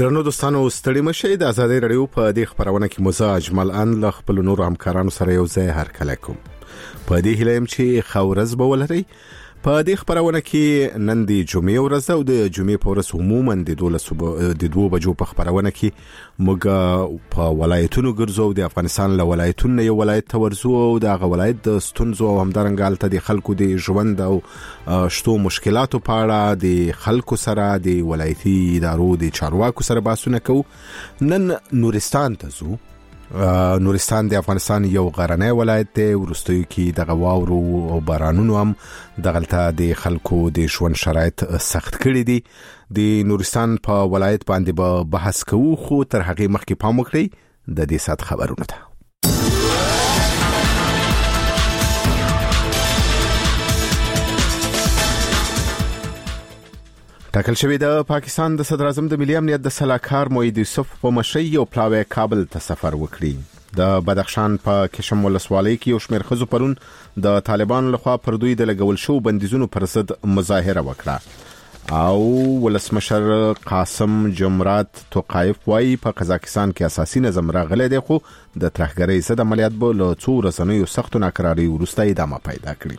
درنو دوستانو ستړي مشه د آزادۍ رادیو په دې خبرونه کې مزاج ملان ل خپل نور همکارانو سره یو ځای هرکله کوم په دې هیله چې خورز به ولري په دې خبرونه کې نن د جمعې ورځ او د جمعې په ورځ عموما د 2 بجو په خبرونه کې موږ په ولایتونو ګرځو د افغانستان له ولایتونو یو ولایت ته ورځو او د ولایت د ستونزو او همدارنګالته د خلکو د ژوند او شتو مشکلاتو په اړه د خلکو سره د ولایتي ادارو د چارواکو سره بحثونه کوو. نن نورستان ته ځو. نورستان د افغانستان یو غرنی ولایت دی. ورستیو کې د واورو او بارانونو هم دغلته د خلکو د ژوند شرایط سخت کړي دي. د نورستان په ولایت باندې به بحث کوو خو تر هغه مخکې پام وکړئ د دې سات خبرونه ته. ټاکل شوی د پاکستان د صدر اعظم د ملي امنیت د سلاکار موحد یوسف په مشرۍ یو پلاوی کابل ته سفر وکړي. د بدخشان په کشم ولسوالۍ کې یو شمېر ښځو پرون د طالبانو لخوا پر دوی د لګول شو بندیزونو پر ضد مظاهره وکړه او ولسمشر قاسم جمرات توقایف وايي په قزاقستان کې اساسي نظم راغلی دی خو د ترهګرۍ ضد عملیات به له څو ورځنیو سختو ناکرارۍ وروسته ادامه پیدا کړي.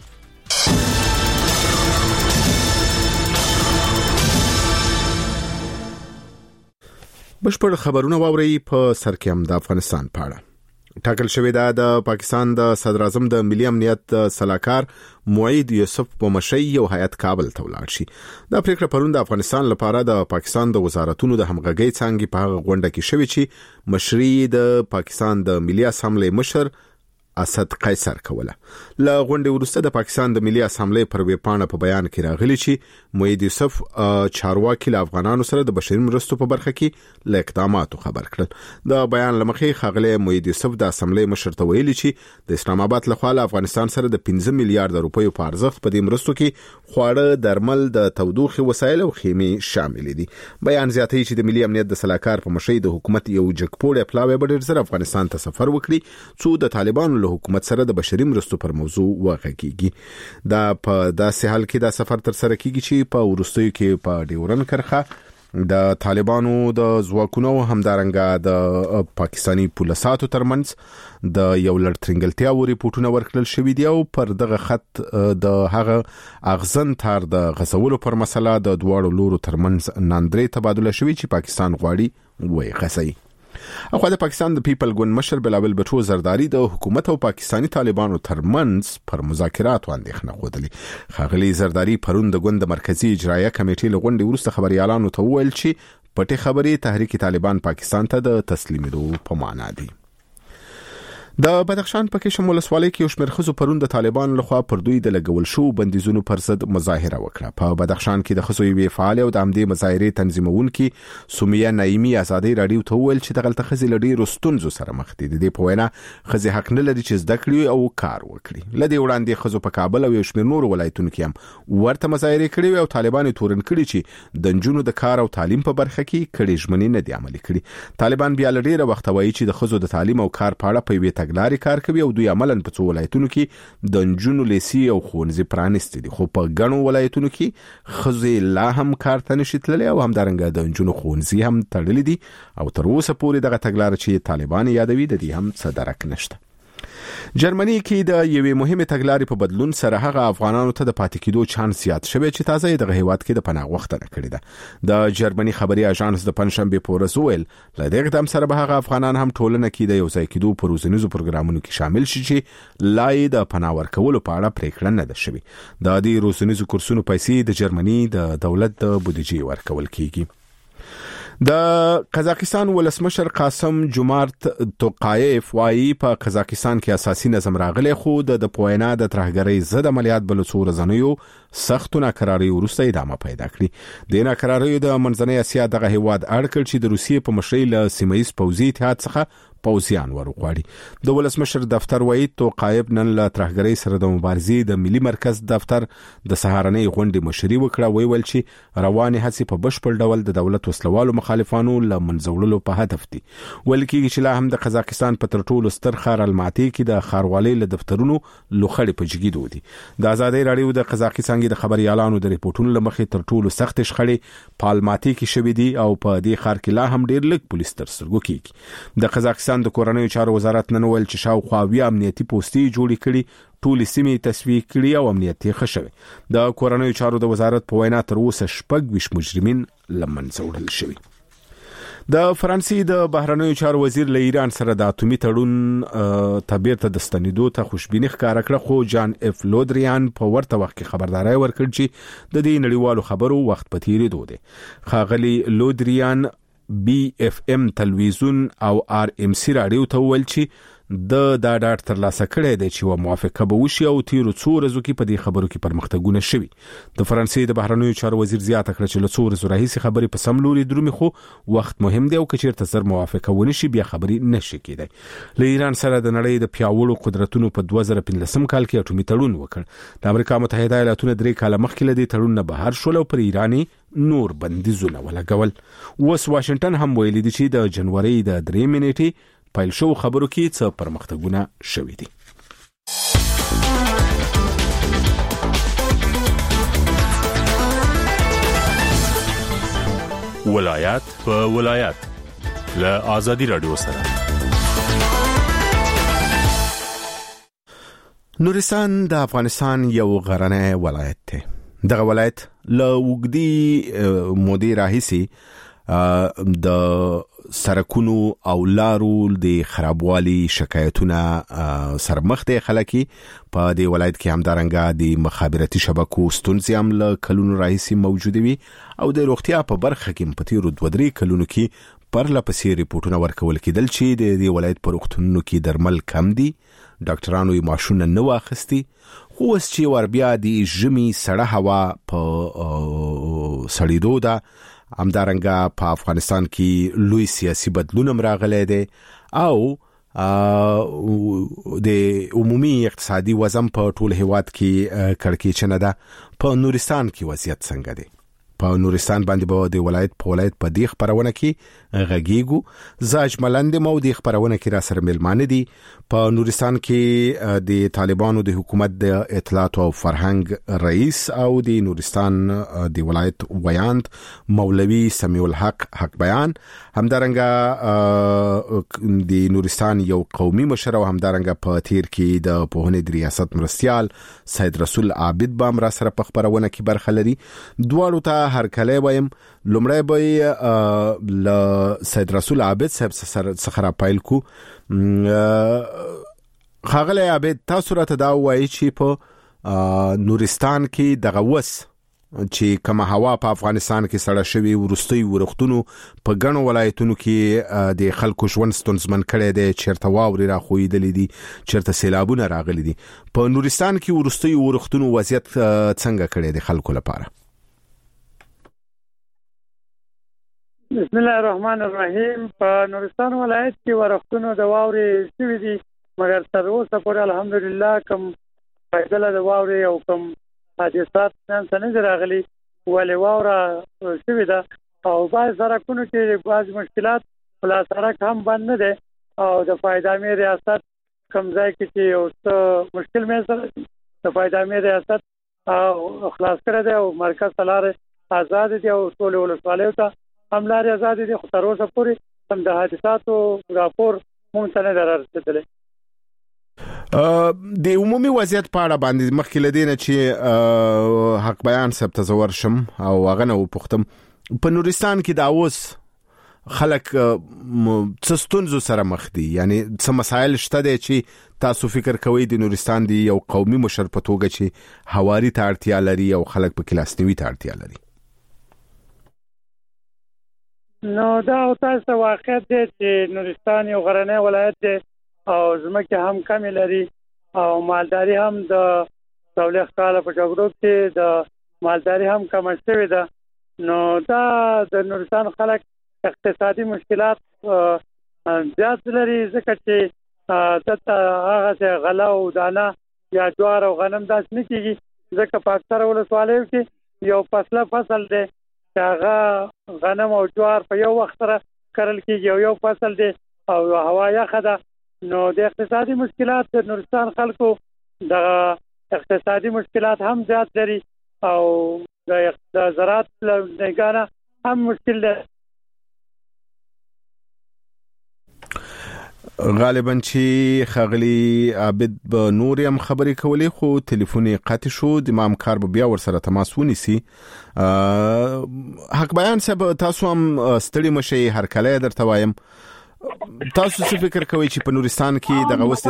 بشپړ خبرونه واوري په سر کې هم د افغانستان په اړه. ټاکل شوی د پاکستان د صدر اعظم د ملي امنیت سلاکار موحد یوسف په مشرۍ یو هیئت کابل ته ولاړ شي. دا پریکړه پرون د افغانستان لپاره د پاکستان د وزارتونو د همغږۍ څنګه په هغه غونډه کې شوی چې مشرۍ د پاکستان د ملي اسامبلې مشر اسد قیصر کوله. له غونډې وروسته د پاکستان د ملي اسامبلې پر ویبپاڼه په بیان کې راغلی چې موحد یوسف چارواکي له افغانانو سره د بشري مرستو په برخه کې له اقداماتو خبر کړل. د بیان لمخې ښاغلی موحد یوسف د اسامبلې مشر ته ویلي چې د اسلام آباد لخوا له افغانستان سره د 15 میلیارډ روپیو په ارزښت په دې مرستو کې خواړه، درمل، د تودوخې وسایل او خیمې شامل دي. بیان زیاتوي چې د ملي امنیت د سلاکار په مشرۍ د حکومت یو جګپوړی پلاوی به ډېر زر افغانستان ته سفر وکړي څو د طالبانو له حکومت سره د بشري مرستو پر موضوع وغږیږي. دا په داسې حال کې دا سفر تر سره کیږي چې په ورستیو کې په ډیورن کرخه د طالبانو د ځواکونو همدارنګه د پاکستاني پولیساتو ترمنځ د یو لړترنګلتیا و ریپورتونه ورکړل شوې دي او پر دغه خط د هغه اغزن تار د غزولو پر مسله د دواړو لورو ترمنځ ناندري تبادله شوې چې پاکستان غواړي وایي غسي. اخو د پاکستان د پیپل ګوند مشر بلاول بټو زرداری د حکومت او پاکستاني طالبانو ترمنځ پر مذاکرات اندېښنه خوده. ښاغلي زرداری پرون د ګوند مرکزی اجرایه کمیټې له غونډې وروسته خبريالانو ته وویل چې پټې خبرې تحریک طالبان پاکستان ته د تسلیمېدو په معنا دي. د بدخشان په کشم ولسوالۍ کې یو شمېر ښځو پرون د طالبانو لخوا پر دوی د لګول شو بندیزونو پر ضد مظاهره وکړه. په بدخشان کې د ښځو یوې فعال او د همدې مظاهرې تنظیمونکي سمیه نعیمي آزادۍ رادیو ته وویل چې دغلته ښځې له ډېرو ستونزو سره مخ دي. د دې په وینا ښځې حق نه لري چې زده کړي او کار وکړي. له دې وړاندې ښځو په کابل او یو شمېر نورو ولایتونو کې هم ورته مظاهرې کړې او طالبان تورن کړي چې د نجونو د کار او تعلیم په برخه کې کړي ژمنې نه دي عملي کړي. طالبان بیا له ډېره وخت وایي چې د ښځو د تعلیم او کار په اړه په یوې تګلارې کار کوي او دوی عملاً په څو ولایتونو کې د نجونو لیسي او ښوونځي پرانیستي دي خو په ګڼو ولایتونو کې ښځې لا هم کار ته نشي تللی او همدارنګه د نجونو ښوونځي هم تړلي دي او تر اوسه پورې دغه تګلاره چې طالبان یادوي د دې هم څه درک نشته. جرمني کې د یوې مهمه تګلارې په بدلون سره هغه افغانانو ته د پاتې کېدو چانس زیات شوی چې تازه د هیواد کې د پناه غوښتنه کړې ده. د جرمني خبري اژانس د پنځشنبه په ورځ ویل له دې اقدام سره به هغه افغانان هم ټولنه کې د یو ځای کېدو په روزنیزو پروګرامونو کې شامل شي چې لای د پناه ورکولو په اړه پریکړه نه ده شوې. د دې روزنیزو کورسونو پیسې د جرمني د دولت د بودیجې ورکول کیږي. د قزاقستان ولسمشر قاسم جمرات توقایف وايي په قزاقستان کې اساسي نظم راغلی خو د پوینا د ترهګرۍ ضد عملیات بل څو ورځنیو سختو ناکرارۍ وروسته ادامه پیدا کړي. د ناکراریو د منځنۍ اسیا دغه هیواد اړکل چې د روسیې په مشرۍ له سیمه‌ییز پوځي اتحاد څخه پوځیان ورغواړي. د ولسمشر دفتر وایي توقایف نن له ترهګرۍ سره د مبارزې د ملي مرکز دفتر د سهارنۍ غونډې مشري وکړه. ویل چې روانې هڅې په بشپړ ډول د دولت وسلوالو مخالفانو له منځوړلو په هدف دي. ویل کېږي چې لا هم د قزاقستان په تر ټولو ستر ښار الماتي کې د ښاروالۍ له دفترونو لوخړې په جګیدو دي. د آزادۍ رادیو د قزاقستان ترڅنګ د خبريالانو د ریپورتونو لمخې تر ټولو سخت شخړې په الماتي کې شوې دي او په دې ښار کې لا هم ډېر لږ پولیس تر سترګو کېږي. د قزاقستان د کورنیو چارو وزارت نن ویل چې شاوخوا 20 امنیتي پوستې جوړې کړي، ټول سیمې تصفیه کړي او امنیت یې ښه شوی. د کورنیو چارو د وزارت په وینا تر اوسه 26 مجرمین لمنځه وړل شوي. د فرانسې د بهرنیو چارو وزیر له ایران سره د اتومي تړون تبیر ته د ستنېدو ته خوشبیني ښکاره کړه، خو جان اف لودریان په ورته وخت کې خبرداري ورکړه چې د دې نړیوالو خبرو وخت په تیریدو دی. ښاغلي لودریان بي اف ام تلویزیون او ار ام سي رادیو ته ویل چې د ډاډ ترلاسه کړی دی چې موافقه به وشي او تیرو څو ورځو کې په دې خبرو کې پرمختګونه شوي. د فرانسې د بهرنیو چارو وزیر زیاته کړه چې له څو ورځو راهیسې خبرې په سم لوري درومي، خو وخت مهم دی او که چیرته زر موافقه ونشي بیا خبرې نشي کېدای. له ایران سره د نړۍ د پیاوړو قدرتونو په 2015 کال کې اټومي تړون وکړ. د امریکا متحده ایالاتونو 3 کال مخکې له دې تړون نه بهر شول او پر ایرانی نور بندیزونه ولګول. اوس واشنگټن هم ویلي دی چې د جنوري د 3 نیټې پایل شو خبرو کې څه پرمختګونه شوي دي. ولایت په ولایت له آزادي رادیو سره. نورستان د افغانستان یو غرنی ولایت دی. دغه ولایت له وګړي مودې راهیسې د سرکونو او لارو د خرابوالي شکایتونه سره مخ دي. خلک په دې ولایت کې همدارنګه د مخابراتي شبکو ستونزې هم له کلونو راهیسې موجوده وي او د روغتیا په برخه کې په تیرو 2-3 کلونو کې پرله پسې ریپورتونه ورکول کېدل چې د دې ولایت په روغتونونو کې درمل کم دي، ډاکټرانو یې ماشونه نه واخستي، خو اوس چې ور بیا د ژمي سړه هوا په سړېدو ده، همدارنګه په افغانستان کې لوی سیاسي بدلون راغلی دی او د عمومي اقتصادي وضع په ټول هیواد کې کړکېچنه ده. په نورستان کې وضعیت څنګه دی؟ په نورستان باندې به د ولایت په دې خبرونه کې غږیږو. زاج ملند مو د خبرونه کې را سره ملمانه دي. په نورستان کې د طالبانو د حکومت د اطلاعات او فرهنګ رئیس او د نورستان د ولایت ویاند مولوی سمیع الحق حق بیان، همدارنګه د نورستان یو قومي مشر او همدارنګه په تیر کې د پوهنې د ریاست مرستيال سید رسول عابد بام را سره په خبرونه کې برخه لري. دواړو ته هر کله وایم لومړی به ل سید رسول عابد صاحب څخه را پایل کو. خاغلی عابد، تاسو راته دا وایي چې په نورستان کې دغه وس چې کومه هوا په افغانستان کې سړه شوي ورستي ورختونو په ګڼو ولایتونو کې د خلکو ژوند ستونزمن کړي دي، چیرته واوري را خویدلې دي، چیرته سیلابونه راغلي دي. په نورستان کې ورستي ورختونو وضعیت څنګه کړي دي خلکو لپاره؟ بسم الله الرحمن الرحیم. په نورستان ولایت کې ورختونو د واورې شوي دي، مګر تر اوسه پورې الحمدلله کوم فایده د واورې او کوم حادثات نه راغلي، ولې واوره شوي ده او بعض سړکونو کې بعض مشکلات ولا سړک هم بند نه دی او د فایدامي ریاست کوم ځای کې چې یو څه مشکل مې سره د فایدامي ریاست خلاص کړی دی او مرکز لارې آزاد دي او ټول ولسوالیو ته هم لارې آزاد دي، خو تر اوسه پورې هم د حادثاتو راپور مونږ ته نه دی رارسېدلی. د عمومي وضعیت په اړه باندې مخکې لدینه چې حق بیان صاحب ته زور شم او هغه نو پختم په نورستان کې دا اوس خلک څه ستونزو سره مخ دي، یعنی څه مسایل شته دي چې تاسو فکر کوئ د نورستان دی یو قومي مشر په توګه چې هواري ته اړتیا لري او خلک په کلاسنوي ته اړتیا لري؟ نو دا تاسو واقعیت دی چې نورستان یو غرنی ولایت دی او ځمکې هم کمې لري او مالداري هم د څلوېښت کاله په جګړو کې د مالداري هم کمه شوې ده. نو دا د نورستان خلک اقتصادي مشکلات زیات لري، ځکه چې دلته هغه غله او دانه یا جوار او غنم داسې نه کېږي، ځکه په اکثره ولسوالیو کې یو فصل دی چې هغه غنم او جوار په یو وخت سره کرل کېږي او یو فصل دی او هوا یخه ده. نو د اقتصادي مشکلات د نورستان خلکو د اقتصادي مشکلات هم زیات لري او د زراعت لګانه هم مشکل ده. غالبا چې خغلی عابد به نور هم خبرې کولې خو ټلیفون یې قطع شو. د امام کار به بیا ورسره تماس ونیسي. حق بیان صاحب تاسو هم ستړي مشي هر کله درته وایم، تاسو څه فکر کوئ چې په نورستان کې دغه وسته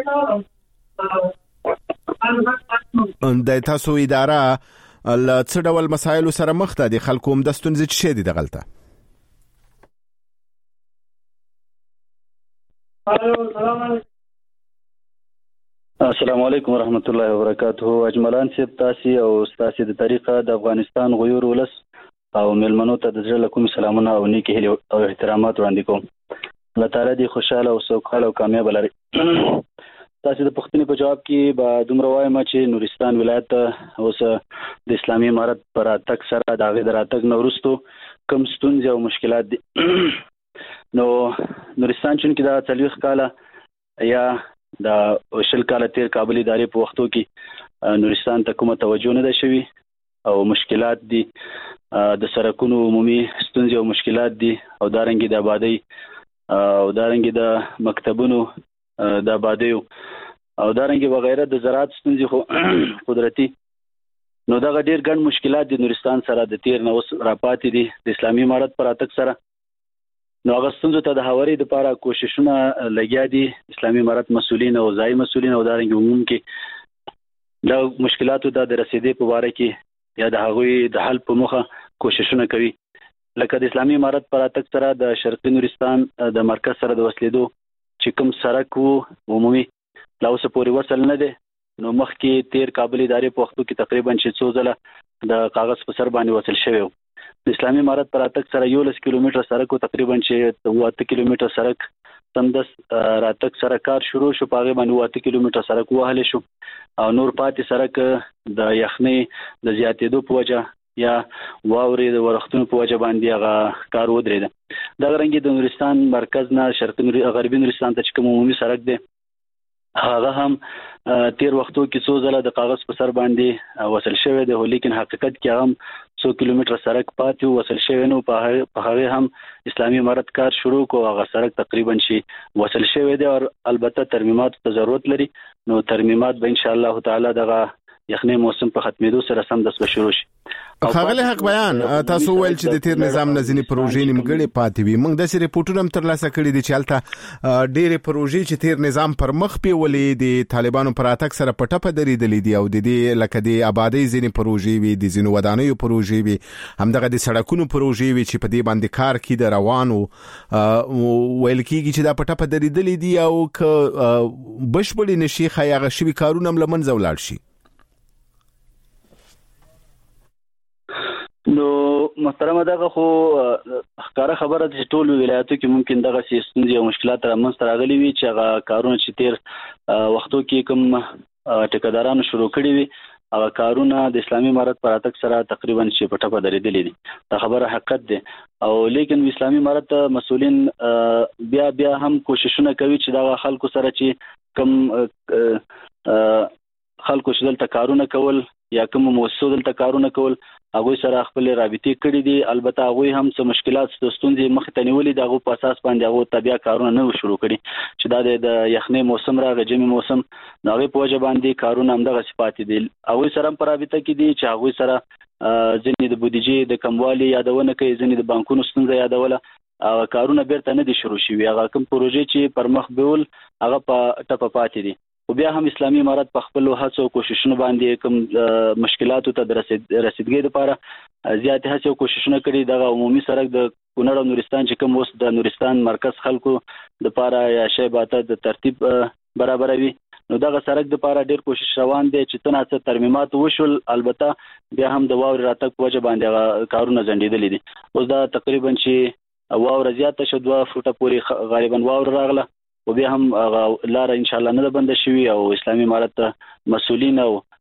د تاسو اداره څه ډول مسایلو سره مخ ده؟ د خلکو هم د ستونزې څه دي دغلته؟ السلام علیکم ورحمت الله وبرکاته. اجملان صاحب تاسو او تاسو د طریقه د افغانستان غیور ولس او ملمنو ته د زړه کوم سلامونه او نیکی هیله او احترامات وړاندې کوم. الله تعالی دې خوشاله او سوکاله او کامیاب لري. تاسو د پښتني په جواب کې به دومره وایم چې نورستان ولایت اوس د اسلامي امارت پر اتک سره د غیر اتک نورستو کم ستونزې او مشکلات دي. نو نورستان چې دا 40 کاله یا د شل کاله تیر کابل ادارې په وختو کې نورستان ته کومه توجه نه ده شوی او مشکلات دي، د سرکونو عمومي ستونزې او مشکلات دي، او دارنګي د آبادی او دارنګي د مکتبونو د آبادی او دارنګي وغیرہ د زراعت ستونزې خو قدرتي. نو دا ډېر ګڼ مشکلات دي نورستان سره د تیر نو راپاتې دي د اسلامي امارت پر اتک سره. نو هغه ستونزو ته د هواري لپاره کوششونه لګیا دي اسلامي امارت مسؤلین او ځای مسؤلین او دارنګ عموم کې د مشکلاتو د رسیدې په واره کې یا د هغوی د حل په مخه کوششونه کوي. لکه د اسلامي امارت پر اتک سره د شرقي نورستان د مرکز سره د وصلېدو چې کوم سړک وو عمومي لا اوس پورې وصل نه دی. نو مخکې تیر کابل ادارې په وختو کې تقریبا 600 ځله د کاغذ په سر باندې وصل شوی. د اسلامي امارت پر اتک سره 11 کیلومتر سړک او تقریبا 8 کیلومتر سړک سمدس راتک سره کار شروع شو. په هغه باندې 8 کیلومتر سړک وهل شو او نور پاتې سړک د یخنۍ د زیاتېدو په وجه یا واوري د ورختونو په وجه باندې هغه کار ودرېد. دا رنګي د نورستان مرکز نه شرقي غربي نورستان ته کوم عمومي سړک دی هغه هم تیر وختو کې 100 ځله د کاغذ په سر باندې وصل شوی دی، لیکن حقیقت کې هم 100 کیلومتر سړک پاتې وصل شوی نو. په هغه هم اسلامي امارت کار شروع کو. هغه سړک تقریبا شي وصل شوی دی او البته ترمیمات ته ضرورت لري. نو ترمیمات به ان شاء الله تعالی دغه یخنۍ موسم په ختمېدو سره سم د شروع شي. خاغلی حق بیان تاسو ویل چې د تیر نظام نزنی پروژې نیمګړې پاتې وي. موږ د سری ریپورتونه هم ترلاسه کړي دي چې الته ډېرې پروژې چې تیر نظام پر مخ پیولې دي طالبانو پر اتک سره پټه درېدلې دي او د دې لکه د آبادی ځینې پروژې وي، د ځینو ودانیو پروژې وي، همدغه د سړکونو پروژې وي چې په دې باندې کار کې د روانو ویل کېږي چې دا پټه درېدلې دي او ک بشپړې نشي خیاغه شوي کارونه هم لمنځه ولاړ شي. نو محترمه دغه خو ښکاره خبره ده چې ټول ولایتو کې ممکن دغه ستونزې او مشکلات رامنځته راغلي وي چې هغه کارونه چې تیر وختو کې کوم ټیکدارانو شروع کړي وي هغه کارونه د اسلامي امارت پر اتک سره تقریبا چې په ټپه درېدلې دي. دا خبره حقیقت ده او لیکن اسلامي امارت مسؤلین بیا هم کوششونه کوي چې دا خلکو سره چې کوم خلکو چې دلته کارونه کول یا کوم مؤسسو دلته کارونه کول هغه سره خپل رابطې کړې دي. البته هغه هم څه مشکلات ستونزې مخ ته نیولې دغه په اساس باندې هغه طبيعه کارونه نه شروع کړي چې دا د یخنۍ موسم راغی جمی موسم هغه په وجه باندې کارونه هم دغه صفات دي. هغه سره په رابطه کې دي چې هغه سره ځینې د بودیجې د کموالي یادونه کوي، ځینې د بانکونو ستونزې یادوله کارونه بیرته نه دي شروع شوي. هغه کوم پروژې چې پر مخ بیول هغه په ټپه پاتې دي. او بیا هم اسلامي امارت په خپل هڅو او کوششونو باندې کوم مشکلاتو ته رسیدګۍ لپاره زیات هڅه او کوششونه کړي. د عمومي سړک د کونړ او نورستان چې کوم وس د نورستان مرکز خلکو لپاره یا شی باته د ترتیب برابروي. نو دغه سړک د لپاره ډیر کوشش روان دي چې تناسب ترمیمات وشول. البته بیا هم د واوري راتګ په وجه باندې کارونه ځنډېدلې دي. اوس دا تقریبا چې واوره زیاته شو 2 فوټه پورې غالبا واوره راغله او بیا هم لار ان شاء الله نه بند شي او اسلامي امارت مسؤلین او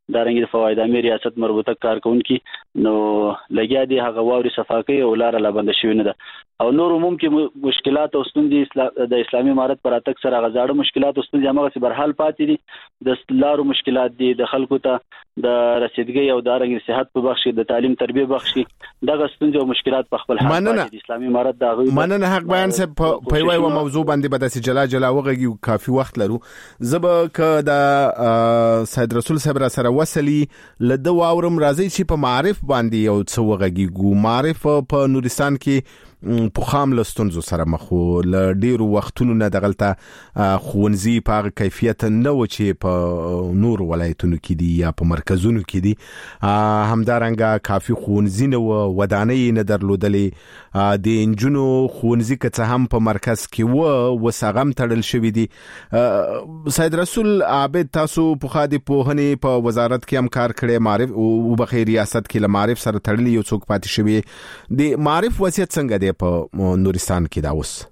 دا رنګ د فواید امیر ریاست مربوطه کارکونکو نو لګیا دي هغه واوري صفاکي او لار لا بند شوی نه ده او نور ممکن مشکلات او ستونزې د اسلامي امارت پر اتک سره غزاړه مشکلات او ستونزې هغه برحال پاتې دي د لارو مشکلات دي د خلکو ته د رسیدګۍ او د رنګ صحت په بخش د تعلیم تربیه بخش دغه ستونزې او مشکلات په خپل حال د اسلامي امارت د مننه حق بیان سه په یو موضوع باندې بداسي جلا وغږی کافي وخت لرو زب ک د سید رسول صاحب سره وصلی لده واورم راځي چې په معرف باندې یو څه وغږی ګو معرف په نورستان کې په خام لستونزو سره مخو ل ډیرو وختونو نه دغلته خونځي په کیفیت نه و چې په نور ولایتونو کې دي یا په مرکزونو کې دي همدارنګه کافي خونځي نه ودانې نه درلودلې د انجونو خونځي که هم په مرکز کې وسغم تړل شوی دي سید رسول عابد تاسو په خادي پوهنې په وزارت کې هم کار کړی معرف او بخیر ریاست کې له معرف سره تړلی یو څوک پاتې شوی د معرف وضعیت څنګه دی په نورستان کې دا اوس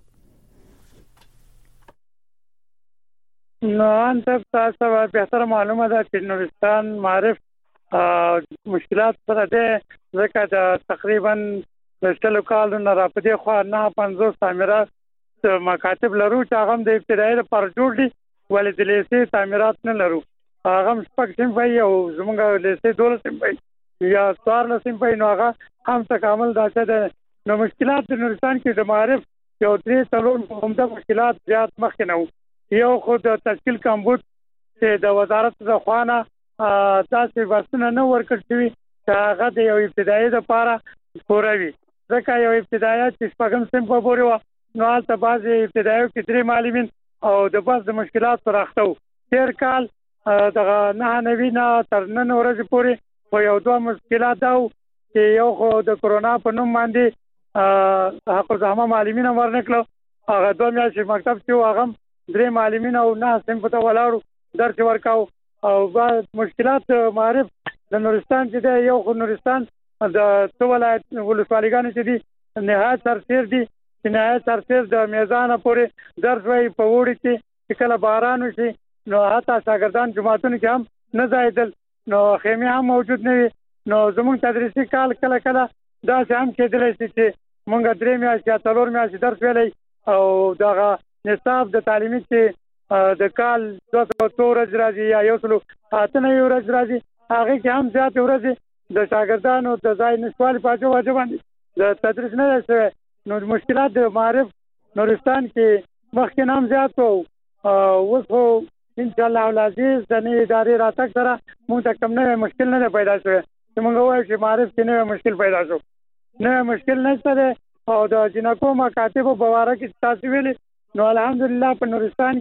نو انت تاسو به معلومه ده چې نورستان معرف مشکلات سره ده ځکه دا تقریبا د شلو کالو نه راپدې خو نه 50 تعمیرات مکاتب لرو چې هغه د ابتدایي لپاره جوړ دي ولې د لیسې تعمیرات نه لرو هغه شپږ سیم وای او زمونږ لیسې 12 سیم وای یا 14 سیم وای نو هغه هم تکامل داسه ده نو مشکلات د نورستان کې د معرف یو 3 همدا مشکلات زیات مخکې نه یو خود تشکیل کمبود چې د وزارت د خوانه تاسو ورسنه نه ورکړ شوی چې هغه د یو ابتدایي لپاره پوروي ځکه یو ابتدایي چې شپږم سیم په پورې و نو حالت بعض ابتدایي کې 3 معلمین او د بعض مشکلات راختو تیر کال دغه نه نوینه تر نن ورځې پورې په یو دوه مشکلات داو چې یو خو د کرونا په نوم باندې حق الزحمه معلمین ورنکلو هغه دوه میاشتې مکتب چې هغه 3 معلمین او نه سم په ولاړو درس ورکاو او بعض مشکلات معرف د نورستان چې دی یو خو نورستان د ټول ولایت ولسوالیګانو چې دي نهایت سرسیر دي چې نهایت سرسیر د میزان پورې درس وای په وړي چې کله باران وشي نو حتی شاګردان جماعتونو کې هم نه زایدل نو خیمه هم موجود نه وي نو زموږ تدریسي کال کله کله دا هم کېدلی چې مونږ 3 میاشتې یا 4 میاشتې درس ویلی او دغه نصاب د تعلیمي چې د کال 200 ورځې راځي یا 108 ورځې راځي هغه کې هم زیات ورځې د شاګردانو د ځای نشوالي په وجه باندې د تدریس نه شوی نو مشکلات د معرف نورستان کې مخکې هم زیات وو اوس خو ان شاء الله العزیز د نوې ادارې راتګ سره موږ ته کوم نه مشکل نه پیدا شوی چې موږ وایو چې معرف کې نه مشکل پیدا شو نه مشکل نشته او د جنکو مکاتب په باره کې تاسو ویلي نو الحمدلله په نورستان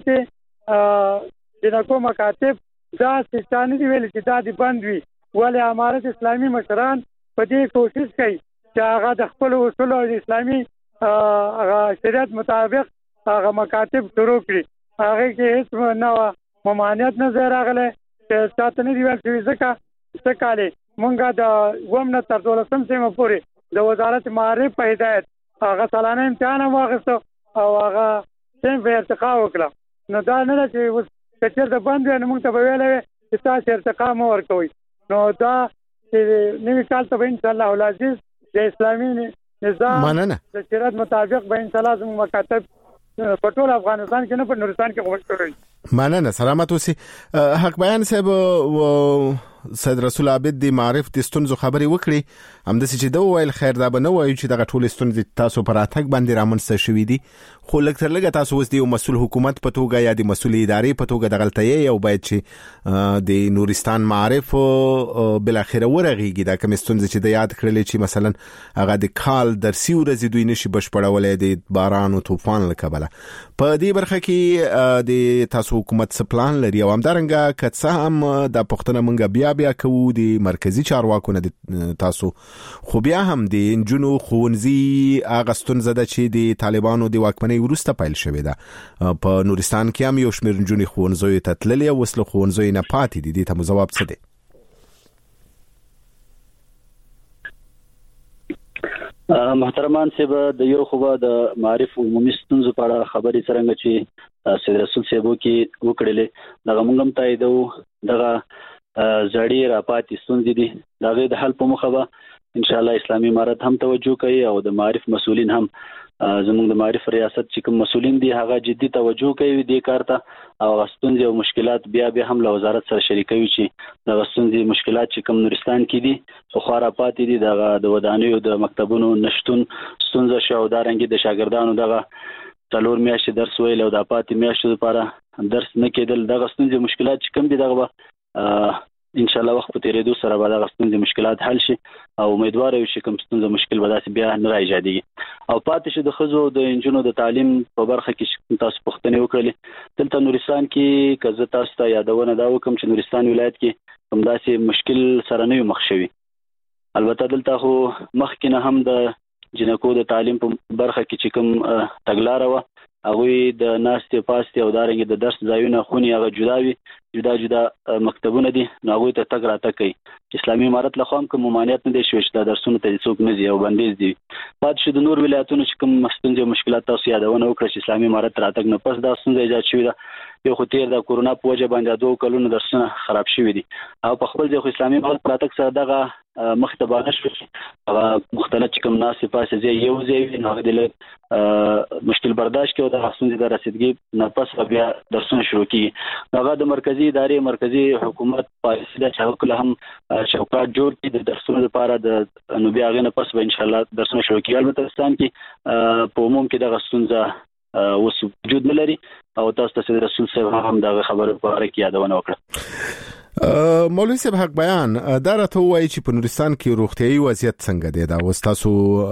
کې جنکو مکاتب دا ستانه دی ویلي چې دا دی بند وي ولې امارت اسلامي مشران په دې کوشش کوي چې هغه د خپل اصول او اسلامي شریعت مطابق هغه مکاتب شروع کړي هغه کې هیڅ نه ممانعت نه راغله چې تاسو نه دی ویل چې ځکه کاله مونږه د ومنه تر 12 سیمه پورې د وزارت معرف په هدایت هغه سالانه امتحان واغسته او هغه سیم په ارتقا وکړه نو دا نه چې کچر د باندې نه مونږ ته ویلې چې تاسو ارتقا مو ورکوي نو دا چې نوې کال ته ان شاء الله العزیز د اسلامي نظام د شریعت مطابق به ان شاء الله زموږ مکاتب په ټول افغانستان کې نه په نورستان کې کوم کوي مننه سلامت اوسئ حق بیان صاحب سید رسول عابد د معرف د ستونزو خبري وکړي همداسې چې دا ویل خیر دا به نه وایو چې دغه ټول ستونزې تاسو پر اتک باندې رامنځته شوې دي خو لکه لږه تاسو اوس د مسؤل حکومت په توګه یا د مسؤل ادارې په توګه د غلطۍ او باید چې د نورستان معرف بل اخره ورغيږي دا کوم ستونزې چې د یاد کړل چې مثلا هغه د کال درسي ورځې دوی نشي بشپړولې د باران او طوفان لکبله په دې برخه کې د تاسو حکومت څه پلان لري او همدارنګه کڅه هم د پښتنه منګه بیا کوو د مرکزی چارواکو نه تاسو خو بیا هم د انجونو خونځي هغه ستونزه ده چې د طالبانو د واکمنۍ وروسته پیل شوې ده په نورستان کې هم یو شمېر انجونې خونځي ته تللې او وسله خونځي نه پاتې دي د ته جواب څه دی محترمان صاحب د یو خو د معرف عمومي ستونزو په اړه خبرې څنګه چې سید رسول صاحب کې وکړلې دغه موږ هم تاییدو دغه زړې راپاتې ستونزې دي دا غي د حل په مخه به ان شاء الله اسلامي امارت هم توجه کوي او د معارف مسؤلین هم زموږ د معارف ریاست چې کوم مسؤلین دي هغه جدي توجه کوي دې کار ته او ستونزې او مشکلات بیا هم له وزارت سره شریکوي چې د ستونزې مشکلات چې کوم نورستان کې دي خو خورا پاتې دي د ودانیو د مکتبونو نشټون ستونزه شو دا رنګي د شاګردانو دغه 4 میاشتې درس ویل او د پاتې میاشتو لپاره درس نه کېدل دغه ستونزې مشکلات چې کوم دي دغه ان شاء الله وخت په تیریدو سره به دغه ستونزې مشکلات حل شي او امیدوار یو چې کوم ستونزې مشکل به داسې بیا نه راځي او پاتې شي د خزو د انجونو د تعلیم په برخه کې تاسو پوښتنه وکړلې دلته نورستان کې کزه تاسو ته یادونه دا وکم چې نورستان ولایت کې کوم داسې مشکل سره نه مخ شوي البته دلته خو مخکې نه هم د جنکو د تعلیم په برخه کې چې کوم تګلارې و هغه د ناستې پاستې او دارنګ د درس ځایونه خوني هغه جدا مکتبونه دي نو هغه ته تګ راته کوي اسلامي امارت له خام کوم ممانعت نه دي شوی چې د درسونو ته څوک نه زی او بندیز دي پات شو د نور ولایتونو چې کوم مستنجه مشکلات تاسو یادونه وکړه چې اسلامي امارت راتګ نه پس دا څنګه ایجاد شوی دا یو خو تیر د کورونا په وجه باندې 2 کلونو درسونه خراب شوی دي او په خپل ځای خو اسلامي امارت راتګ سره دغه مختبانه شو مختلف کوم ناسې پاسې ځای یو ځای نه غوډل مشکل برداشت کوي د څنګه د رسیدګي نه پس بیا درسونه شروع کیږي هغه د مرکزی ادارې مرکزی حکومت پالیسي د چاوکل هم شوکات جوړ کړي د درسونو لپاره د نو بیا غنه پس به ان شاء الله درسونه شروع کیږي البته ستان کې په عموم کې د غسونځه اوس وجود نه لري او تاسو ته د رسول صاحب هم د خبرو په اړه کې یادونه وکړه مولوی صاحب حق بیان دا راته وایي چې په نورستان کې روغتيایي وضعیت څنګه دی دا وستاسو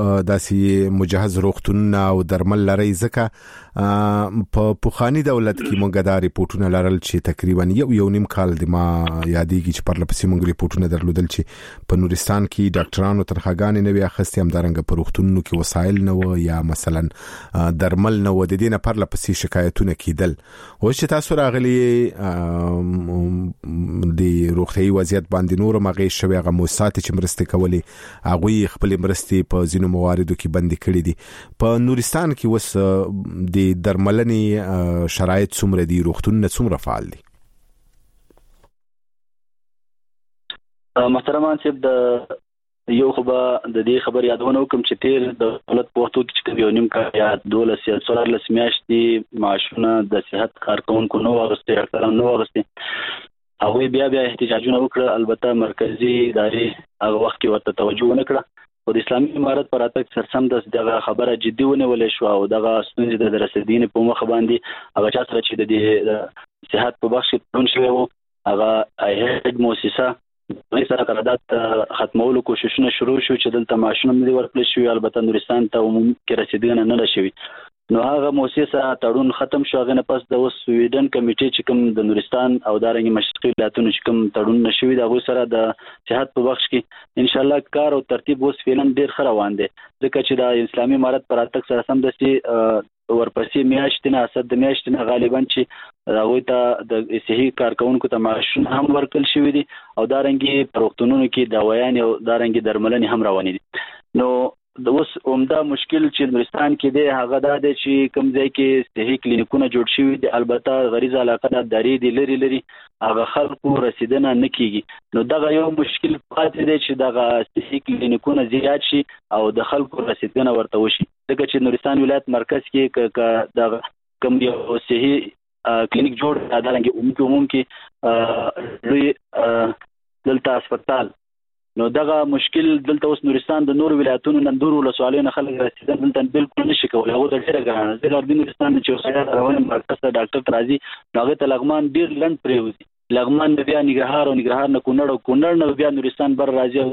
داسې مجهز روغتون او درمل لري ځکه په پوخانی دولت کې مونږ دا ریپورتونه لرل چې تقریبا یو نیم کال د ما یادېږي چې پرلپسې مونږ ریپورتونه درلودل چې په نورستان کې ډاکټرانو تنخواګانې نه وي اخستې هم دارنګ په روغتونونو کې وسایل نه و یا مثلا درمل نه و د دې نه پرلپسې شکایتونه کیدل او چې تاسو راغلي د روغتيایي وضعیت باندې نور مغې شوی هغه موسسات چې مرسته کوي هغه خپل مرستې په ځینو مواردو کې بند کړي دي په نورستان کې وس د درملنې شرایط څومره دي روغتون څومره فعال دي محترم صاحب د یو خبر د دې خبر یادونه وکم چې تیر د دولت په وختو کې چې یو نیم کال یا 12 یا 14 میاشتې معاشونه د صحت کارکونکو نو واغستې ډاکټرانو نو واغستې هغه بیا احتجاجونه وکړه البته مرکزی ادارې هغه وخت کې ورته توجه ونه کړه او د اسلامي امارت پر اتک سرسم دغه خبره جدي ونیول شو او دغه ستونزې د رسیدین په مخ باندې هغه چا سره چې د صحت په بخش کې پون شوی وو هغه هیڅ مؤسسه سره قرارداد ختمولو کوششونه شروع شو چې دلته معاشونه ملي ورکړل شو البته نورستان ته عموم کې رسیدنه نه لشي نو هغه مؤسسه تړون ختم شو هغه نه پس د سویډن کمیټې چې کوم د نورستان او دارنګ مشرقي ولایتونو چې کوم تړون نشوي د هغه سره د صحت په بخش کې ان شاء الله کار او ترتیب اوس فعلا ډیر ښه روان دي ځکه چې د اسلامي امارت پر اتک سره سم دسي ورپسې میاشتنه اسد د میاشتنه غالبا چې هغه ته د صحي کارکونکو ته معاشونه هم ورکل شوی دي او دارنګي پروختونونو کې دوايان او دارنګي درملنې هم روانې دي نو د اوس عمده مشکل چې نورستان کې دی هغه دا دی چې کوم ځای کې صحي کلینیکونه جوړ شوي دي البته غریزه علاقه د درې دی لري هغه خلکو رسیدنه نه کیږي نو دغه یو مشکل پاتې دی چې دغه صحي کلینیکونه زیات شي او د خلکو رسیدنه ورته وشي ځکه چې نورستان ولایت مرکز کې د کوم یو صحي کلینیک جوړ دالنګ عموم کې لوی دلته هسپتال نو دغه مشکل دلته اوس نورستان د نور ولایتونو نندور ولسوالیو خلک رسیدل دلته بالکل نشي کولای هغه ډیره ګرانه زه د نورستان چې وسایل روان مرکز ته ډاکټر ترازی هغه ته لغمان ډیر لند پریوزي لغمان بیا نګرهار او نګرهار نه کونړ نه بیا نورستان بر راځي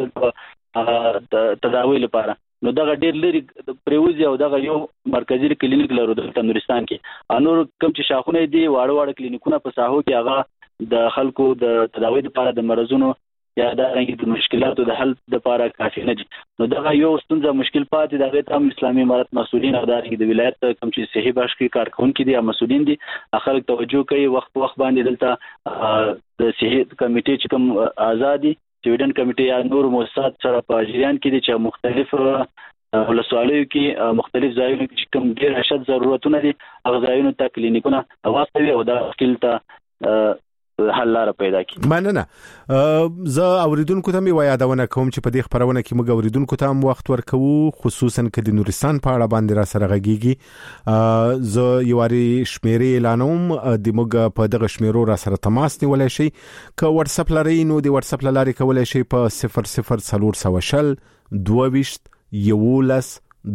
او تداوی لپاره نو دغه ډیر لري پریوزي او دغه یو مرکزی کلینیک لرو د نورستان کې انور کوم چې شاخونه دي واړه کلینیکونه په ساحو کې هغه د خلکو د تداوی لپاره د مرزونو یا دا رنګ د مشکلاتو د حل لپاره کافي نه دي نو دا یو ستونزه مشکل پاتې دغه ته اسلامي امارت مسؤلین او د ولایت کوم چې صحي بخش کې کارکونکو دي او مسؤلین دي خلک توجه کوي وخت باندې دلته د صحي کمیټې چې کوم آزادي سویډن کمیټې یا نور موسسات سره په جریان کې دي چې مختلف ولسوالیو کې مختلف ځایونو کې کوم ډیر شد ضرورتونه دي هغه ځایونو ته کلینیکونه واسطوي او دا مشکل ته حل لاره پیدا کړي. مننه. زه اوریدونکو ته مې یادونه کوم چې په دې خبرونه کې موږ اوریدونکو ته هم وخت ورکوو، خصوصا چې د نورستان په اړه باندې را سره غږیږي. زه یو واری شمیرې اعلانوم، د موږ په دغه شمیرو را سره تماس نیولای شي. که واتس اپ لرئ نو د واتس اپ لارې کولای شي په 0040 22 11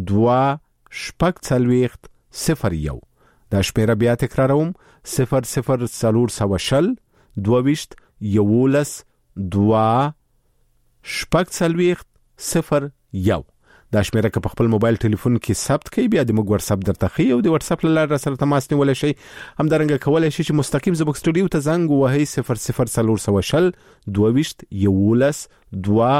2 0 دا شمیره بیا تکراروم 0040 22 11 2 0 دا شمیره که په خپل موبایل ټلیفون کې ثبت کړئ، بیا د موږ واتس اپ درته خي او د واتس اپ لاره سره تماس نیولای شي. همدارنګه کولای شي چې مستقیم زموږ سټوډیو ته زنګ ووهئ 0040 22 11 2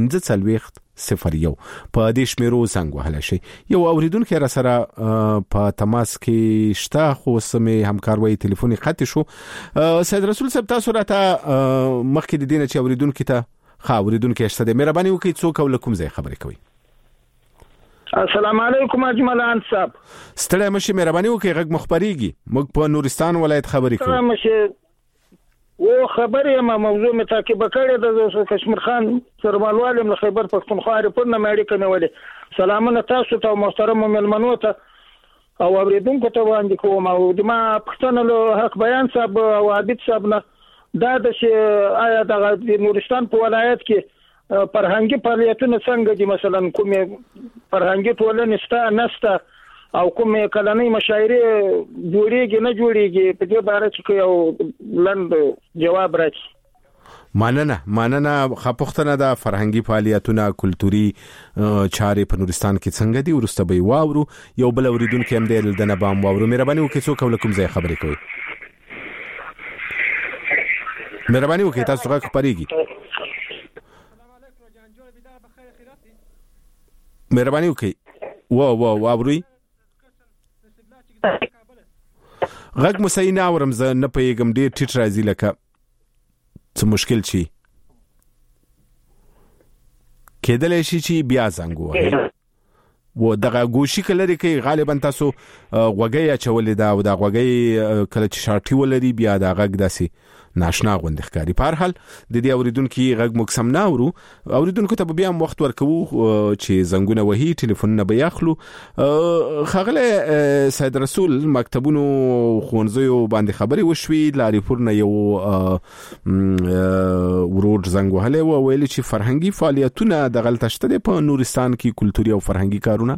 0 په دې شمیرو زنګ وهلای شي. یو اوریدونکو را سره په تماس کې شته، خو سمې همکاروي ټلیفوني قطع شو. سید رسول صاحب، تاسو راته مخکې د دینه چې اوریدونکو ته اوریدونکو شته، مهرباني وکړئ څوک او کوم ځای خبرې کوي. السلام علیکم اجملان صاحب. ستړی مشي، مهرباني وکړئ غږ مخبريږي. موږ په نورستان ولایت خبرې کوو. و خبرې موضوع مې تعقیب کړې د کشمیر خان سرمالوالم له خیبر پښتونخوا ریپورت نه اړیکه نیولې. سلامونه تاسو ته محترم مېلمنو ته او اوریدونکو ته وړاندې کوم. او د ما پښتنه له حق بیان صاحب او عابد صاحب نه دا د آیا د نورستان په ولایت کې فرهنګي فعالیتونه څنګه دي؟ مثلا کومه فرهنګي ټولنه نشته او کومه کلنۍ مشاعره جوړیږي نه جوړیږي؟ په دې باره کې یو لند جواب راځي. مننه. خپختنه د فرهنګي فعالیتونه کلتوري چارې په نورستان کې څنګه دي ورسته به واورو. یو بل اوریدونکو هم د دنه بام واورو. مهرباني وکړئ څوک کوم ځای خبرې کوي. مهرباني وکړئ تاسو غږ خبرېږي. مهرباني وکړئ واورئ. غږ مو صحیح نه اورم، زه نه پوهېږم، ډېر ټیټ راځي، لکه څه مشکل شي. کېدلی شي چې بیا زنګ ووهئ. و دغه ګوشي کلري کوي غالبا تاسو غوږی اچولې ده او دا غوږی کله چې شارټي ولري بیا دا غږ داسي ناشنا غوند ښکاری. په هر حال د دې اوریدونکو غږ مکسم نه اورو. اوریدونکو ته بیا وخت ورکوو چې زنګونه وهي، ټلیفونونه به یاخلو. خغله سید رسول مکتبونو خونځو باندې خبري وشوي، لاري پورنه یو ورور زنګ وهله او ویل چې فرهنګي فعالیتونه د غلطشته په نورستان کې کلتوري او فرهنګي کارونه.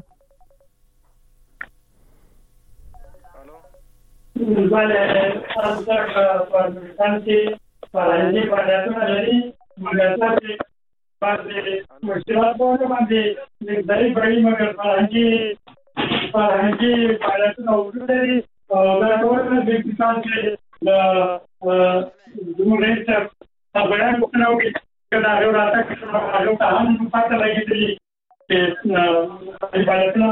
بله تاسو په نورستان کې فرهنګي فعالیتونه لري، مګر تاسو باندې مشکلات باندې لږ بری مګر فرهنګي فعالیتونه ولري. دا ټول د پاکستان کې د جمهوریت بیان وکړو چې دا یو راته چې هغه ته هم پاتې لګیدلی چې فعالیتونه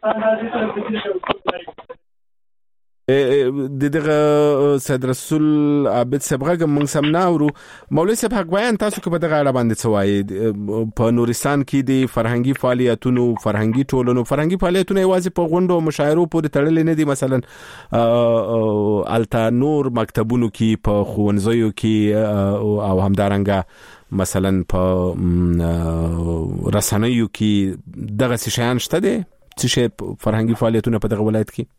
دغه سید رسول عابد صبغه موږ سم نه اورو. مولوی صاحب حق بیان تاسو کو په دغه اړه باندې څه وایي؟ په نورستان کې د فرهنګي فعالیتونو فرهنګي فعالیتونه یوازې په غونډو او مشاعرو پورې تړلې نه دي. مثلا التا نور مکتبونو کې، په ښوونځیو کې او همدارنګه مثلا په رسنیو کې دغه شیان شته دي چې فرهنګي فعالیتونه په دغه ولایت کې؟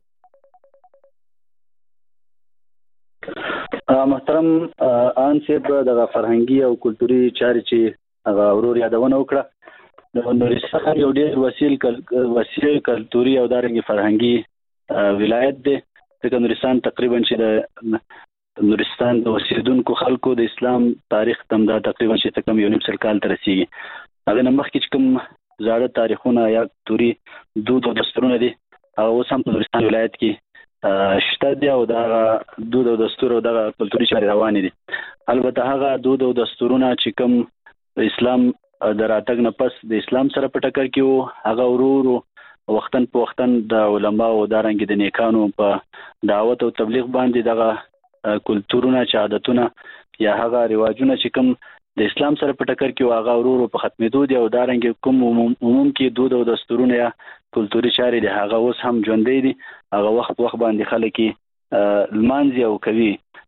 محترم ان صاحب دغه فرهنګي او کلتوري چارې چې هغه ورور یادونه وکړه، د نورستان یو ډېر وسیع کلتوري او دارنګي فرهنګي ولایت دی. ځکه نورستان تقریبا چې د نورستان د اوسیدونکو خلکو د اسلام تاریخ تم دا تقریبا چې کم یو نیم سل کال تر رسیږي. هغه نه مخکې چې کوم زاړه تاریخونه یا کلتوري دود او دستورونه دي هغه اوس هم په نورستان ولایت کې شته دي او دا دود او دستور او دا کلتوري چارې روانې دي. البته هغه دود او دستورونه چې کوم اسلام دراتګ نه پس د اسلام سره په ټکر کې وو، هغه ورو وختن په وختن د علماء او دارنګ د نیکانو په دعوت او تبلیغ باندې دغه کلتورونه چې عادتونه یا هغه رواجونه چې کوم د اسلام سره په ټکر کې هغه ورو په ختمېدو دي او دارنګ کوم عموم کې دود او دستورونه یا کلتوري چارې دي هغه اوس هم ژوندۍ دي. هغه وخت باندې خلک لمانځي او کوي.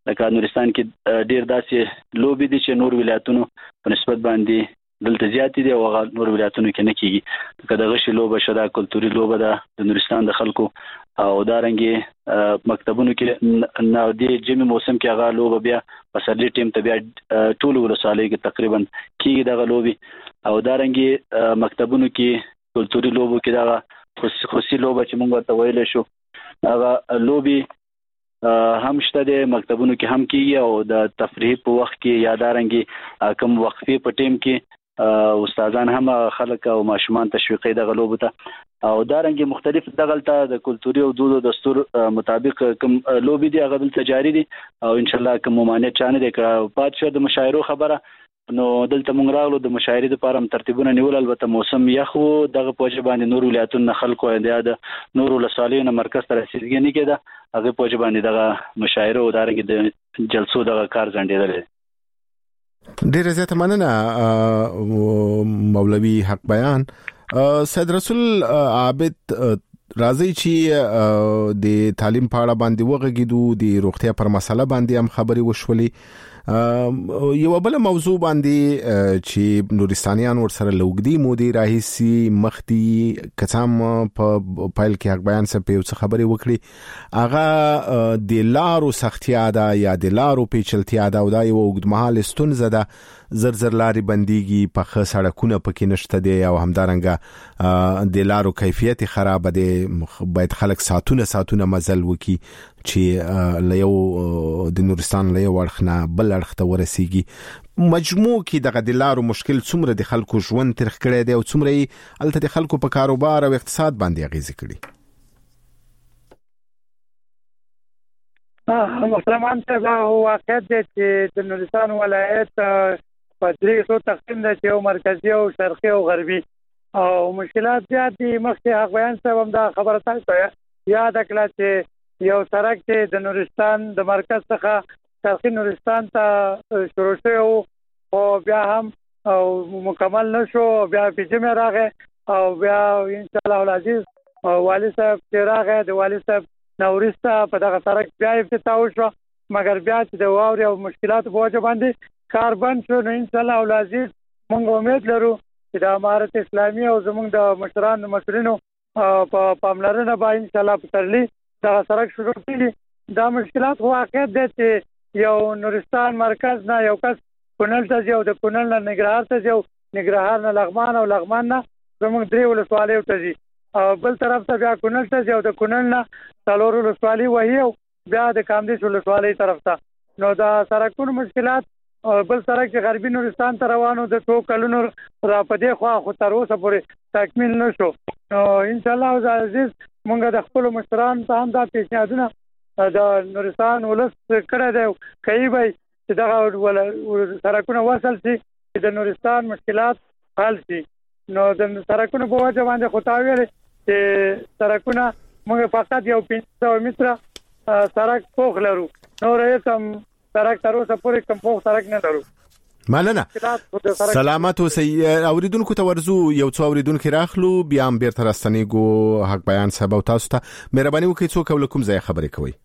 لکه نورستان کې ډیر داسې لوبي دي چې نور ولایتونو په نسبت باندې دلته زیات دي او نور ولایتونو کې نه کیږي. لکه د غشي لوبه شدا کلتوري لوبه ده د نورستان د خلکو او دارنګي مکتبونو کې نه د جمی موسم کې هغه لوبه بیا پسرلي ټیم ته بیا ټول ولسوالۍ کې تقریبا کیږي دغه لوبي او دارنګي مکتبونو کې کلتوري لوبو کې دغه خصوصي لوبه چې موږ ورته ویل شو هغه لوبي هم شته د مکتبونو کې هم کیږي او د تفریح په وخت کې یا دارنګي کوم وقفې په ټیم کې استادان هم خلک او ماشومان تشویقي د غلوبو ته او دارنګي مختلف دغلطه د کلتوري او دود او دستور مطابق کوم لوبي دي هغه دلته جاری دي او ان شاء الله کوم ممانعت چانه دي پات شو د مشاعرو خبره نو دلته مونږ راغلو د مشاعرې لپاره هم ترتیبونه نیول. البته موسم یخ وو دغه پوجا باندې نور ولایتونو خلکو د نور ولسوالیو نه مرکز ته رسیدګي نه کېده هغه پوجا باندې دغه مشاعره او دارنګي د جلسو دغه کار ځنډېدل. ډیر زیات مننه مولوی حق بیان. سید رسول عابد راځي چې د تعلیم په اړه باندې وغږیدو د روغتیا پر مسله باندې هم خبري وشولې. یو بل موضوع باندې چې نورستانیان ورسره لوګدي مودي راهيسي مختي کڅام په پایل کې حق بیان سره په خبري وکړي هغه د لارو سختیا ده یا د لارو پیچلتیا ده او دا یو اوږدمهاله ستونزه ده. زر لاري بنديږي په خه سړکونه پکې نشته دي او همدارنګه د لارو کیفیت خراب دي. باید خلک ساتونه مزل وکي چې لیو د نورستان لیو ورخنه بل اړخته ورسیږي. مجموع کې دغه د لارو مشکل څومره د خلکو ژوند ترخ کړی دی او څومره الته د خلکو په کاروبار او اقتصاد باندې اغیز کړي. مسلمان ته واقعیت دی چې د نورستان ولایت په درې څو تقسیم دی چې یو مرکزی او شرقي او غربي او مشکلات زیات دي. مخکې حق بیان صاحب هم دا خبره تاسو یاد کړه چې یو سړک چې د نورستان د مرکز څخه شرقي نورستان ته شروع شوی او بیا هم او مکمل نشو بیا پیجمه راغې او بیا ان شاء الله العزیز والي صاحب چې راغې د والي صاحب نورسته په دغه سړک بیا افتتاح شو مګر بیا چې د واوري او مشکلات په وجه باندې کار بند شو. نو ان شاء الله العزیز موږ امید لرو چې د امارت اسلامي او زموږ د مشرانو مسؤلینو په پاملرنه باندې ان شاء الله په ترلي دغه سړک شروع کړي. دا مشکلات واقعیت دي چې یو نورستان مرکز نه یو کس کونړ ته ځي او د کونړ نه ننګرهار ته ځي او ننګرهار نه لغمان او لغمان نه زموږ درې ولسوالیو ته ځي او بل طرف ته بیا کونړ ته ځي او د کونړ نه څلور ولسوالۍ وهي او بیا د کامدیش ولسوالۍ طرف ته. نو دا سړکونو مشکلات بل سړک چې غربي نورستان ته روانو د 2 کلونو را پدې خو تر اوسه پورې تکمیل نشو. ان شاء الله عزیز موږ د خپل مشران ته هم دا پیشنهادونه د نورستان ولس کړه دی کوي وي چې دغه سړکونه وصل شي چې د نورستان مشکلات حل شي. نو د سړکونو په وجه باندې خو تا ویل چې سړکونه موږ فقط یو 500 متره سړک پوخ لرو نو رئیسم سړک تر اوسه پورې کوم پوخ سړک نه لرو. مننه سلامت اوسئ. اوریدونکو ته ورزو یو څو اوریدونکو راخلو بیا هم بیرته راستنیږو حق بیان صاحب او تاسو ته مهرباني وکړئ څوک ولکم ځای خبرې کوي.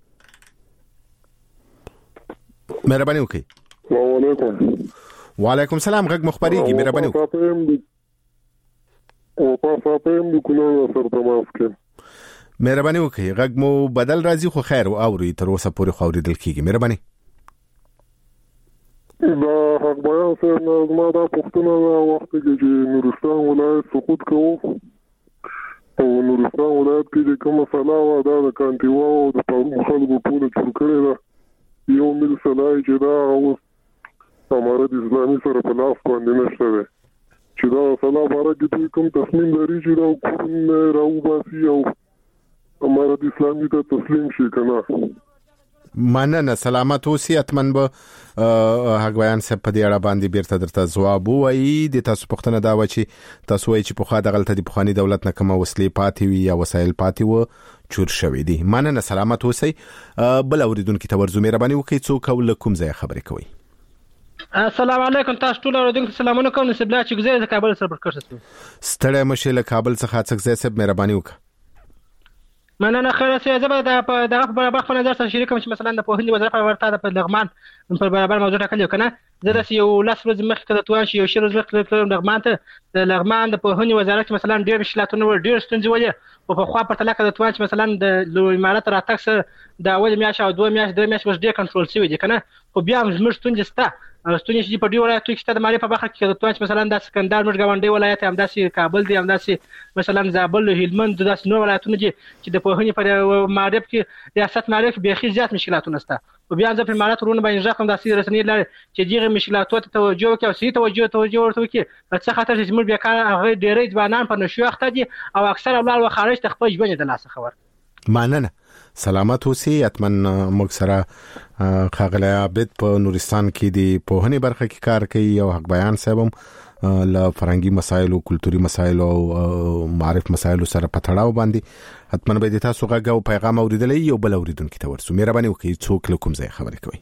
مهرباني وکړئ. السلام علیکم. وعلیکم السلام. غږ مخبريږي مهرباني وکړئ. او په پاتم د کولو سره تماسکه مهرباني وکړئ. غږ مو بدل راځي خو خیر او اوري تر اوسه پورې خو اوریدل کیږي. مهرباني. دا حق بیان صاحب نظمه دا پښتنه وخت کې چې نورستان ولایت سقوط کوو او نورستان ولایت کې کومه سلاوه دا د کانتیوا او د خلکو ټول جوړ کړی دا یو مل سلای چې دا اوس امارت اسلامي سره په لاس باندې نشته دی چې دا سلا باره کې دوی کوم تصمیم لري چې دا کورونه راوباسي او امارت اسلامي ته تسلیم شي کنه. مننه سلامت اوسئ. اتمن به حق بیان صاحب په دې اړه باندې بیرته درته ځواب وایي. د تاسو پوښتنه دا و چې تاسو وایي چې په خا د غلطه د بخوانی دولت نه کومه وسلې پاتې وي یا وسایل پاتې و چور شوی دي. مننه سلامت اوسئ. بل اوریدونکو ته ورزو مهرباني وکړئ څوک ولکم ځای خبرې کوي. السلام علیکم تاسو ټول اوریدونکو سلامونه کوم. نسب لا چې ګزې د کابل سره برکت ستو ستړی مشه له کابل څخه څخه ځای سب مهرباني وکړه. مننه خیر سي. زه به دغه په برابر خپل نظر سره شریک کوم چې مثلا د پوهنې وزارت په ورته د لغمان په برابر موضوع ټاکلی کنه. زه داسې یو 10 ورځې مخکې ته توان شي یو 10 ورځې مخکې ته لغمان ته د لغمان د پوهنې وزارت مثلا ډېر مشکلاتونه ور ډېر ستونزې ولې او په خوا پرته لکه د توان چې مثلا د امارات راتګ سره د اول میاشت او دوه میاشت درې میاشت وس ډېر کنټرول شوی دی کنه. خو بیا هم زموږ ستونزې شته ستونزې چې په ډېر ولایتو کې شته د مالیې په برخه کې د توان چې مثلا د سکندر موږ ګاونډي ولایت همداسې کابل دی همداسې مثلا زابل هلمند داسې نور ولایتونه دي چې د پوهنې په معرف کې ریاست معرف بیخي زیات مشکلاتونه شته. او بیا ځکه په امارات ورونه باندې ځکه داسې رسنۍ لري چې دغه مشکلاتو ته توجه وکړي او صحیح توجه ورته وکړي په څه خاطر چې موږ بیکار هغه ډېرې ځوانان په نشو اخته دي او اکثر اولاد و خارج ته خپل ژوند د لاسه خبر. مننه سلامت اوسئ. اتمن موږ سره خاغلی عابد په نورستان کې د پوهنې برخه کې کار کوي او حق بیان صاحب هم له فرهنګي مسایلو کلتوري مسایلو او معرف مسایلو سره په تړاو باندې اتمن به د تاسو غږ او پیغام اوریدلې یو بل اوریدونکو ته ورسو. مهرباني وکړئ څوک له کوم ځای خبرې کوي.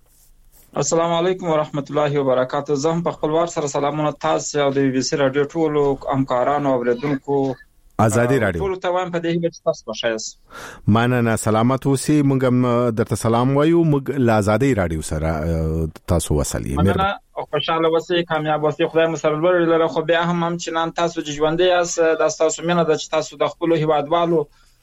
السلام علیکم ورحمت الله وبرکاته. زه هم په خپل وار سره سلامونه تاسو او د بي بي سي رادیو ټولو همکارانو او اوریدونکو آزادی رادیو ټول ته وایم په دې هیله چې تاسو بخیر. مننه سلامت اوسئ. موږ هم درته سلام وایو. موږ له آزادی رادیو سره تاسو وصلې. مننه او خوشاله اوسئ کامیاب اوسئ. خدای مو سره لري لره. خو بیا هم چې نن تاسو ژوندۍ یاست د تاسو مینه د چې تاسو د خپل هیوادوالو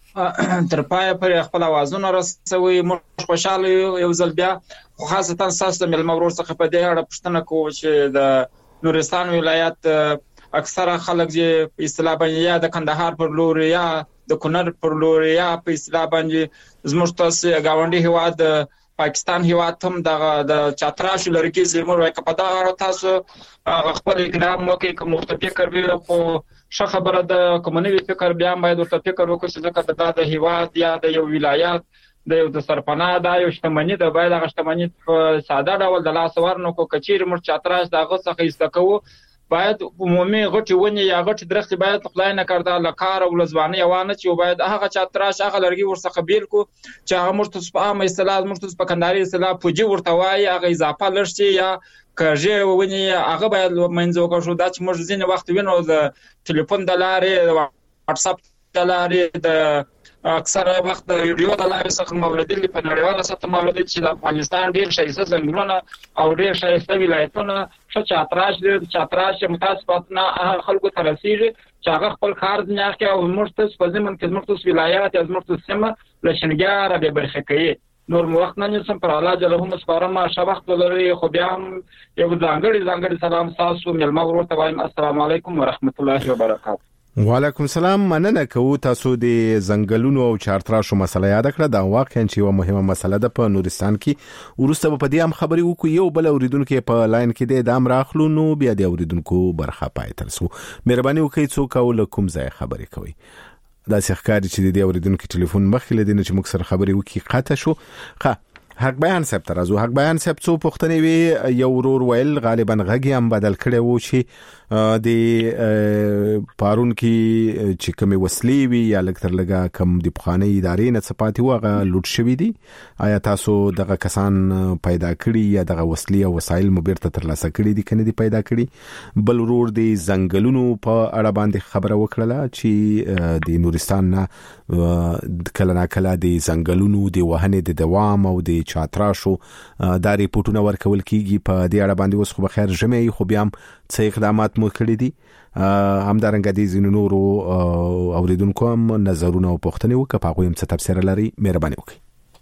تر پای پر خپل اوازونه رسوي. موږ خوشاله یو ځل بیا خو خاصه تاسو د ملما ورور څخه په دې اړه پوښتنه کوو چې د نورستان ولایت اکثره خلک چې په اصطلاح باندې یا د کندهار پر لور یا د کونړ پر لور یا په اصطلاح باندې زموږ تاسو گاونډي هیواد پاکستان هیواد هم د چاتراش لرګي زموږ وای کپدا تاسو خپل اقدام وکړي کوم فکر وی خو ښه خبره ده. کومنوي فکر بیا باید ورته فکر وکړي چې ځکه د هیواد یا د یو ولایت د یو د سرپناه د یو شتمنۍ د باید هغه شتمنۍ په ساده ډول د لاس ورنو کو کچیر مر چاتراش دغه څخه استکو باید عمومي غټي ونی یا غټي درخت باید خدای نه کړدا لکار او لزوانه یوانه چې باید هغه چاتراش هغه لرګي ورڅخه بیل کو چې هغه مرتضی په عامه اصطلاح مرتضی په کندهاري اصطلاح پوجي ورته وای هغه اضافه لرشي یا کژه ونی هغه باید منځو کو شو دا چې موږ ځینې وخت وینو د ټلیفون د لارې واتس اپ د لارې د اکثره وخت د ویډیو د لارې څخه موردي په نړیواله سطح موردي چې د افغانستان ډیر شایسته ځنګلونه او ډیر شایسته ولایتونه څه چاتراش متاسفانه خلکو ته رسیږي چې هغه خپل کار نه کوي او مرتضی په ځمن کې مرتضی ولایت از مرتضی سیمه لشنګار به برخه کوي. نور وخت نه نسم پر الله جل هم سپارم شه وخت لري. خو بیا هم یو ځانګړي سلام تاسو ملما ورور ته وایم. السلام علیکم ورحمت الله وبرکاته. وعلیکم السلام. مننه کوو تاسو د زنګلونو او چارتراشو مسله یاد کړه. دا واقعا چې یو مهمه مسله ده په نورستان کې. ورسته په دې هم خبرې وکړو. یو بل اوریدونکو په لاین کې د دام راخلو نو بیا د اوریدونکو برخه پای ترسو. مهرباني وکړئ څوک او کوم ځای خبرې کوي. دا څخکاري چې د اوریدونکو ټلیفون مخکې لدینه چې موږ سره خبرې وکړي قطع شو. حق بیان صاحب ترازو حق بیان صاحب څو پوښتنې وی یو ورور ویل غالبا غږی هم بدل کړي وو چې د پارون کې چې کوم وسلې وی یا لکتر لګه کم د پخانه ادارې نه صفاتي وغه لوټ شوی دي. آیا تاسو دغه کسان پیدا کړي یا دغه وسلې او وسایل مبرته ترلاسه کړي دي کنه دي پیدا کړي؟ بل ورور د زنګلونو په اړه باندې خبره وکړه چې د نورستان نه کله نا کله د زنګلونو د وهنې د دوام او د چاتراشو دا ریپورتونه ورکول کیږي. په دې اړه باندې اوس خو بخیر جمعي خو بیا هم څه اقدامات مو کړی دي. همدارنګه د زینو نورو اوریدونکو هم نظرونه او پوښتنې وکړه په هغه هم څه تفسیر لري. مهرباني وکړئ.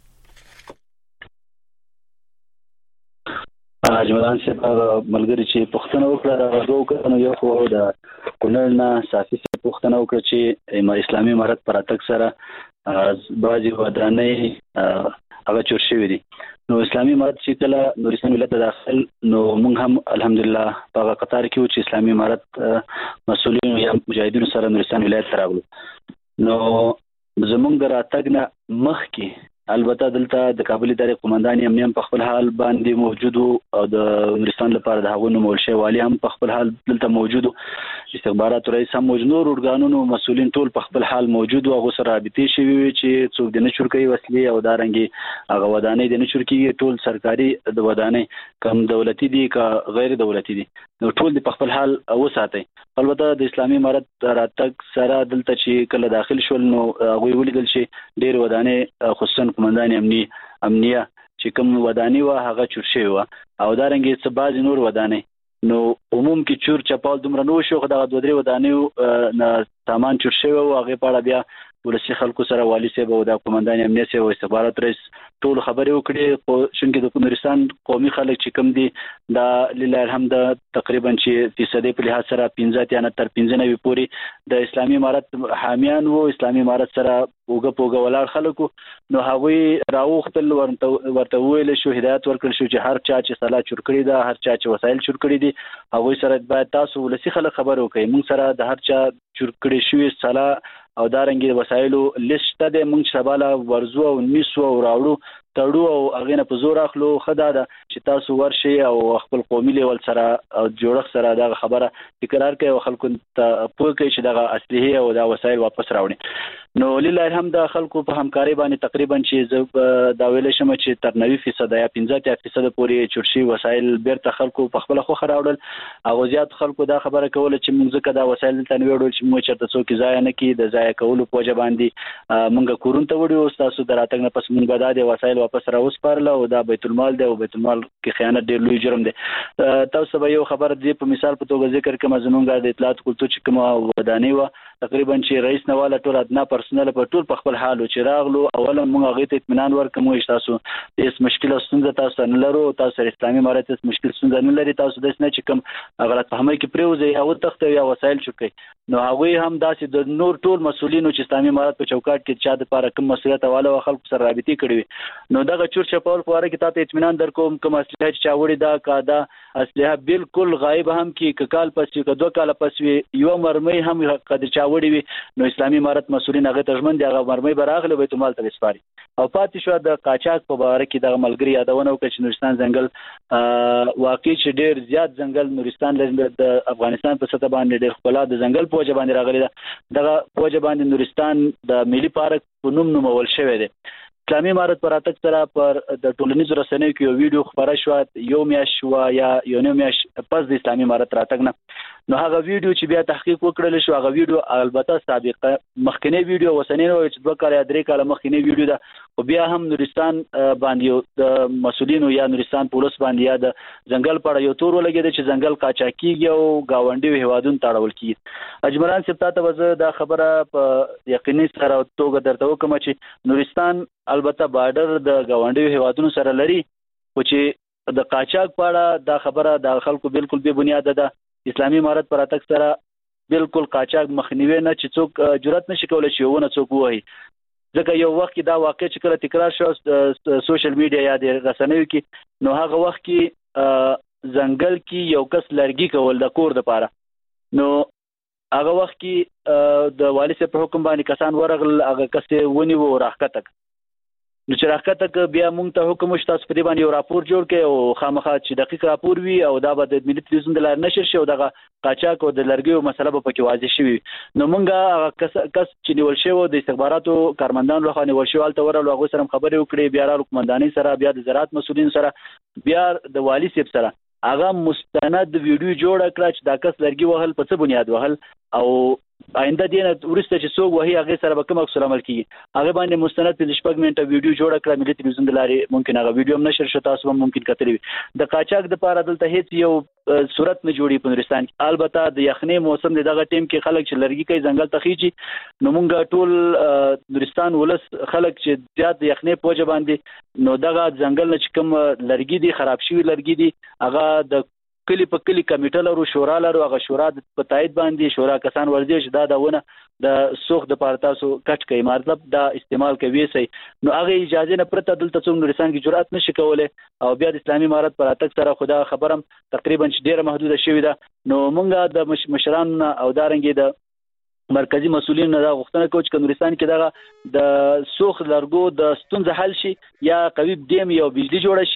جمالان صاحب ملګری چې پوښتنه وکړه دا دوه کړنو یو خو د کونړ نه صافي پوښتنه وکړه چې اسلامي امارت پر اتک سره بعضي ودانۍ هغه چور شوی دي. نو اسلامي امارت چې کله نورستان ولایت داخل نو موږ هم الحمدلله په قطار کې چې اسلامي امارت مسؤلین یا مجاهدینو سره نورستان ولایت راغلو. نو زموږ د راتګ نه مخکې البته دلته د کابل ادارې قومندان هم په خپل حال باندې موجود او د نورستان لپاره د هغو نومول والی هم په خپل حال دلته موجود. استخبارات رئیس هم موجود. نور ارګانونو مسؤلین ټول په خپل حال موجود او هغه سره رابطې شوي وي چې څوک د نشور کوي وسلې او دارنګي هغه ودانۍ د نشور کوي ټول سرکاري د ودانۍ کم دولتي دي که غیر دولتي دي نو ټول د خپل حال وساتي. البته د اسلامي امارت راتګ سره دلته چې کله داخل شول نو هغه ولیدل چې ډېر ودانې خصوصا قومندان امنیه چې کوم ودانې و هغه چور شوی و او دا رنګه څه بعض نور ودانې نو عموم کې چور چپال دومره نو شو خو دا دوه درې ودانې نه سامان چور شوی و هغه په اړه بیا ولسی خلکو سره والی صاحب او د قومندان امنیت صاحب او استخبارات رئیس ټول خبرې وکړي خو شونکې د نورستان قومي خلک چې کم دي دا لله الحمد تقریبا چې فیصدي په لحاظ سره 15 یا تر 95 پورې د اسلامي امارت حامیان وو اسلامي امارت سره وګ ولاړ خلکو نو هغوی راوختل ورته ویل شو هدایت ورکړل شو چې هر چا چې صلاح چور کړی دا هر چا چې وسایل چور کړی دي هغوی سره باید تاسو ولسی خلک خبر وکړي موږ سره د هر چا چور کړی شوی صلاح او دارنګي وسایلو لیست د موږ سباله ورزو او نیسو او راوړو تړو او هغه نه په زور اخلو خدا ده چې تاسو ورشي او خپل قومي لیول سره او جوړخ سره دا خبره تکرار کوي او خلکو ته پوه کوي چې دا اصلي او دا وسایل واپس راوړي نو لله الحمد خلکو په همکاري باندې تقریبا چې دا ویل شم چې تر 90% یا 15% پورې چورشي وسایل بیرته خلکو په خپل خو خراوړل او زیات خلکو دا خبره کوله چې موږ ځکه دا وسایل ته نوړل چې موږ چرته څوک ځای نه کی د ځای کولو په وجه باندې موږ کورون ته وړو تاسو دراتګ نه پس موږ دا د وسایل واپس راوسپارل او دا بیت المال دی او بیت المال کې خیانت ډیر لوی جرم دی. تاسو به یو خبر دی په مثال په توګه ذکر کوم زمونږ د اطلاعات کلتور چې کوم ودانې و تقریبا چې رئیس نواله ټول ادنا پرسنل په ټول په خپل حال چې راغلو اوله موږ هغه ته اطمینان ورکوم چې تاسو هیڅ مشکل ستونزه تاسو نه لرو تاسو اسلامي امارت هیڅ مشکل ستونزه نه لري تاسو د نه چې کوم غلط فهمي کې پریوځي او تخته یا وسایل چوکي نو هغه هم داسې د نور ټول مسولینو چې اسلامي امارت په چوکاټ کې چا د لپاره کوم مسولیت والا خلکو سره رابطي کړی نو دغه چور چپاول په اړه کې تاسو اطمینان درکوم کوم اصلي چې وړي دا کاده اصلي بالکل غایب هم کې کال پس کې دوه کال پس یو مرمۍ هم قد چا وړي نو اسلامي امارت مسولین هغه ترجمن دی هغه مرمۍ براغله بیت المال ته وسپاري او پاتې شو د قاچاق په اړه کې د ملګری یادونه وکړي چې نورستان ځنګل واقعي چې ډیر زیات ځنګل نورستان د افغانستان په سطح باندې ډیر خپل د ځنګل په وجه باندې راغلی دغه په وجه باندې نورستان د ملي پارک په نوم نومول شوی دی. اسلامي امارت پر اتک سره پر د ټولنیزو رسنیو کې یو ویډیو خبره شو یو میاش شو یا یو نیم میاش پس د اسلامي امارت راتګ نه نو هغه ویډیو چې بیا تحقیق وکړل شو هغه ویډیو البته سابقه مخکنی ویډیو وسنین او چې 2 کال یا 3 کال مخکنی ویډیو ده او بیا هم نورستان باندې د مسولینو یا نورستان پولیس باندې یا د ځنګل په اړه یو تور ولګید چې ځنګل قاچاقیږي او گاونډي هوادون تاړول کیږي. اجمران صاحب ته وځه دا خبره په یقیني سره توګه درته وکم چې نورستان البته بارډر د گاونډي هوادونو سره لري خو چې د قاچاق په اړه دا خبره د خلکو بالکل بے بنیاد ده. اسلامي امارت پر اتک سره بالکل قاچاق مخنیوي نه چې څوک جرأت نشي کولای چې ونه څوک وایي ځکه یو وخت کې دا واقع چې کله تکرار شو سوشل میډیا یا د رسنیو کې نو هغه وخت کې ځنګل کې یو کس لرګي کول د کور لپاره نو هغه وخت کې د والي صاحب په حکم باندې کسان ورغل هغه کس ونی و راکټک نو چې راکټک بیا مونږ ته حکم شته چې په دې باندې یو راپور جوړ کړي او خامخا چې دقیق راپور وي او دا به د ملي تلویزیون د لارې نشر شي او دغه قاچاق او د لرګیو مسله به پکې واضح شي نو مونږ کس چې نیول شوی د استخباراتو کارمندان لخوا نیول شوی الته ورغلو هغه سره خبرې وکړي بیا را قومندانۍ سره بیا د زراعت مسولین سره بیا د والي صاحب سره هغه مستند ویډیو جوړ کړ چې دا کس لرګي وهل په څه بنیاد وهل او آینده دینه ورسته چې څوک وهي هغه سره به کوم عکس عمل کیږي هغه باندې مستند په شپږ منټه ویډیو جوړ کړ ملي تلویزیون د لارې ممکن هغه ویډیو هم نشر شو تاسو هم ممکن کتلی د قاچاق د پاره دلته هیڅ یو صورت نه جوړي په نورستان کې البته د یخنۍ موسم دغه ټیم کې خلک چې لرګي کوي ځنګل ته خيږي نو مونږ ټول نورستان ولس خلک چې زیات د یخنۍ په وجه باندې نو دغه ځنګل نه چې کوم لرګي دي خراب شوی لرګي دي هغه د کلی په کلی کمیټه لرو شورا لرو هغه شورا په تایید باندې شورا کسان ورځي چې دا دونه د سوخ د پاره تاسو کټ کوي مطلب دا استعمال کوي سي نو هغه اجازه نه پرته دلته څوم نورستان کې جرأت نشي کولای او بیا د اسلامي امارت پر اتک سره خدا خبرم تقریبا ډیره محدوده شوې ده نو مونږه د مشران او دارنګي د مرکزی مسولین دا غوښتنه کوي چې نورستان کې دغه د سوخ لرګو د ستونزه حل شي یا قوی دیم یو بجلی جوړ شي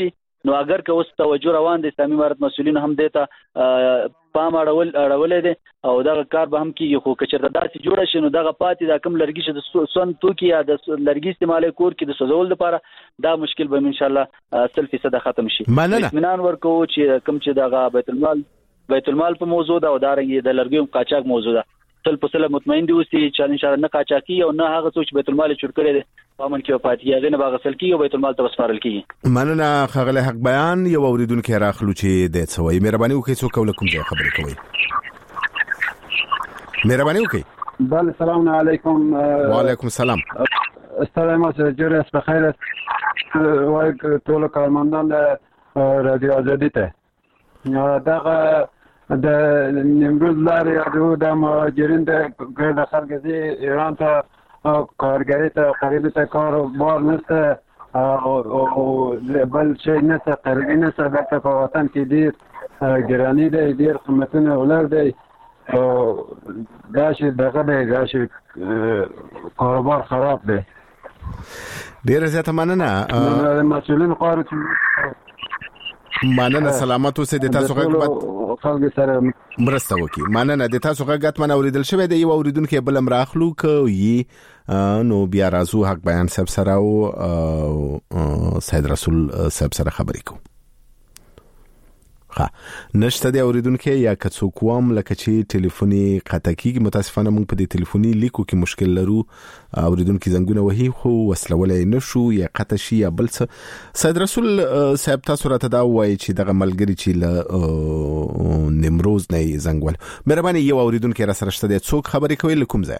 نو اگر که اوس توجه روان دي اسلامي امارت مسؤلین هم دیتا پام اړولې دي او دا کار به هم کیږي خو کچر داسې جوړ شي نو دا پاتې دا کم لرګي چې د سون توکي یا د لرګي استعمال کور کې د سوزول لپاره دا مشکل به ان شاء الله 100% ختم شي. اطمینان ورکو چې کم چې دا بیت المال په موضوع دا او دا رنګ د لرګي قاچاق موضوع ده 100% مطمئن دي اوسې چې ان شاء الله نه قاچاقي او نه هغه څه چې بیت المال چور کړی دي پامن کې پاتې هغه نه باغسل کیږي او بیت المال ته وسپارل کیږي. مننه خغله حق بیان یو اوریدونکو راخلو چې د څوي مهرباني وکړئ څوک ولکم ځای خبرې کوي. مهرباني وکړئ. بله السلام علیکم. وعلیکم السلام. السلام جوړ اس بخیر وای ټول کارمندان رادیو آزادی ته دا د نیمروز لارې یادو د مهاجرین د ګرد خلک زی ایران ته کارګری ته قریب ته کاروبار نشته او بل شي نشته قریبی نشته بلکه په وطن کې ډیر ګرانی دی ډیر قیمتونه ولر دی او دا شي دغه دی دا شي کاروبار خراب دی. ډیر زیاته مننه مسؤلین قارو مننه سلامت اوسئ د تاسو غږ خلک سره مرسته وکي. مننه د تاسو غږ من اوریدل شوی دی یو اوریدونکو بل مراخلو کوي نو بیا راځو حق بیان صاحب سره او سید رسول صاحب سره خبرې کوو. ها نشته دی اوریدونکو یا کڅو کوم لکه چې ټلیفوني قطع کیږي متاسفانه موږ په دې ټلیفوني لیکو کې مشکل لرو اوریدونکو زنګونه وهي خو وسلولې نشو یا قطع شي یا بل څه. سید رسول صاحب تاسو راته دا وایي چې دغه ملګری چې له نیمروز نه زنګول مهرباني یو اوریدونکو را سره شته دی څوک خبرې کوي لکم ځای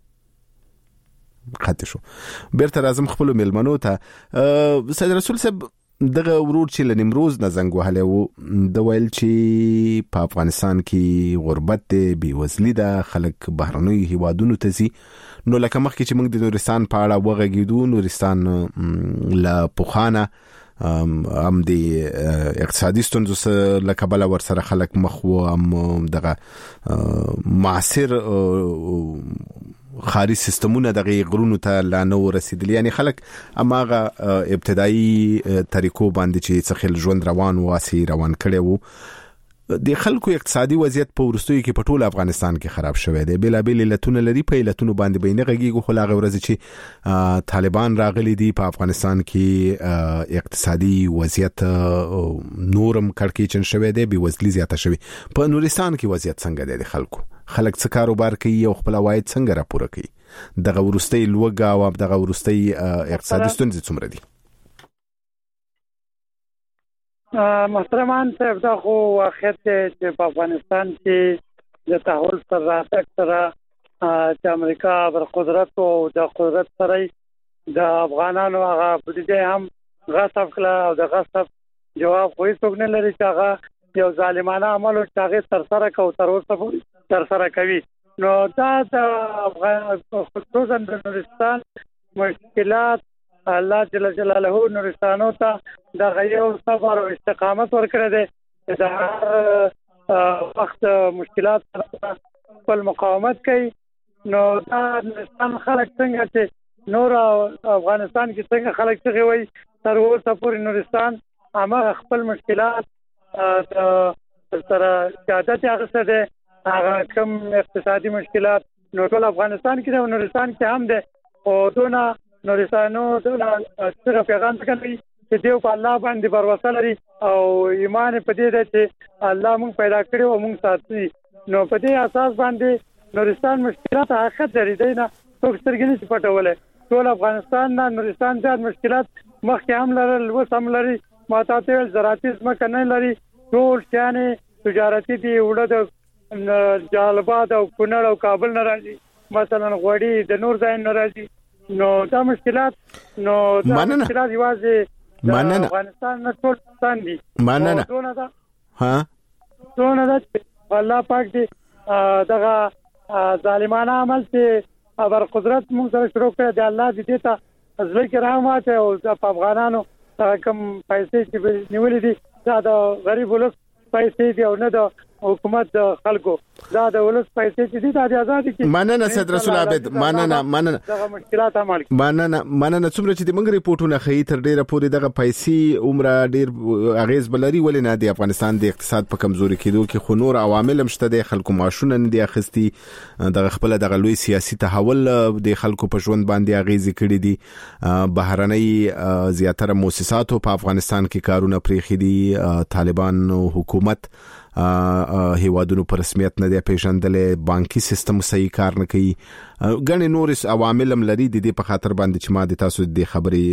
خاطر شو بیرته راځم خپل ملمنو ته. سید رسول صاحب دغه ورور چې له نیمروز نه زنګ وهلی و د ویل چې په افغانستان کې غربت دی بېوزلي ده خلک بهرنیو هیوادونو ته ځي نو لکه مخکې چې موږ د نورستان په اړه وغږېدو نورستان له پخوانه هم د اقتصادي ستونزو له کبله ورسره خلک مخ و هم دغه معاصر خاري سیستمونه دغه غرونو ته لا نو رسیدلی یعنی خلک اماغه ابتدایي طریقو باندې چې څخه ژوند روان واسي روان کړي وو د خلکو اقتصادي وضعیت په ورستوي کې په ټول افغانستان کې خراب شوی دی بلا بل علتونه لري په علتونو باندې بینه غږیږي خو لاغه ورځ چې طالبان راغلي دي په افغانستان کې اقتصادي وضعیت نورم کړکېچن شوی دی بېوزلي زیاته شوی په نورستان کې وضعیت څنګه دی خلکو خلک څه کاروبار کوي او خپل عواید څنګه راپور کوي دغه ورستي لوګا او دغه ورستي اقتصادي ستونزې څومره دي. محترمان صاحب دا خو واقعیت چې په افغانستان کې د تحول سره راتګ سره چې امریکا بر قدرت او د قدرت سره د افغانانو هغه بودیجه هم غصب کړه او د غصب جواب خو هیڅ نه لري چې هغه یو ظالمانه عمل او هغه سرسره کو تر اوسه پورې سرسره کوي نو دا د خصوصا د نورستان مشکلات الله جل جلاله نورستانو ته د غیو صبر او استقامت ورکړه دي د هر وخت مشکلات خپل مقاومت کوي نو دا نورستان خلک څنګه چې نور افغانستان کې څنګه خلک څنګه وي تر اوسه پورې نورستان هغه خپل مشکلات سره عادت هغه ده هغه کم اقتصادي مشکلات نو ټول افغانستان کې د نورستان کې هم ده او دونه نورستانو دونه څنګه پیغام کوي چې دیو په الله باندې باور لري او ایمان په دې ده چې الله موږ پیدا کړو او موږ ساتي نو په دې اساس باندې نورستان مشکلات حقیقت لري نه څوک سترګې نشي پټولای ټول افغانستان نه نورستان زیات مشکلات مخکې هم لرل اوس هم لري ماته ته زراعتي ځمکه نه لري ټول شانې تجارتي دي وړه د جالباد او کونړ او کابل نه راځي مثلا غوړي د نور ځای نه راځي نو دا مشکلات نو دا مشکلات یوازې افغانستان نه ټول ستان دي مننه دونه دا ها دونه دا الله پاک دې دغه ظالمانه عمل چې ابر قدرت موږ سره شروع کړ دی الله دې ته ځل کې رحمت او د افغانانو کم پیسې چې نیولې دي دا د غریب ولس پیسې دی او نه د حکومت د خلکو دا د ولس پیسې چې دي د آزادي کې مننه سید رسول عابد مننه دغه مشکلات عمل مننه څومره چې د موږ ریپورتونه خې تر ډیره پورې دغه پیسې عمره ډیر اغیز بلري ولې نه د افغانستان د اقتصاد په کمزوري کېدو کې خو نور عوامل هم شته د خلکو معاشونه نه دي اخستي دغه خپل دغه لوی سیاسي تحول د خلکو په ژوند باندې اغیز کړی دي بهرنۍ زیاتره مؤسساتو په افغانستان کې کارونه پرېخي دي طالبان حکومت هیوادونو په رسمیت نه دی پیژندلې بانکي سیستم صحیح کار نه کوي غني نور عوامل هم لري د دې په خاطر باندې چې ما د تاسو د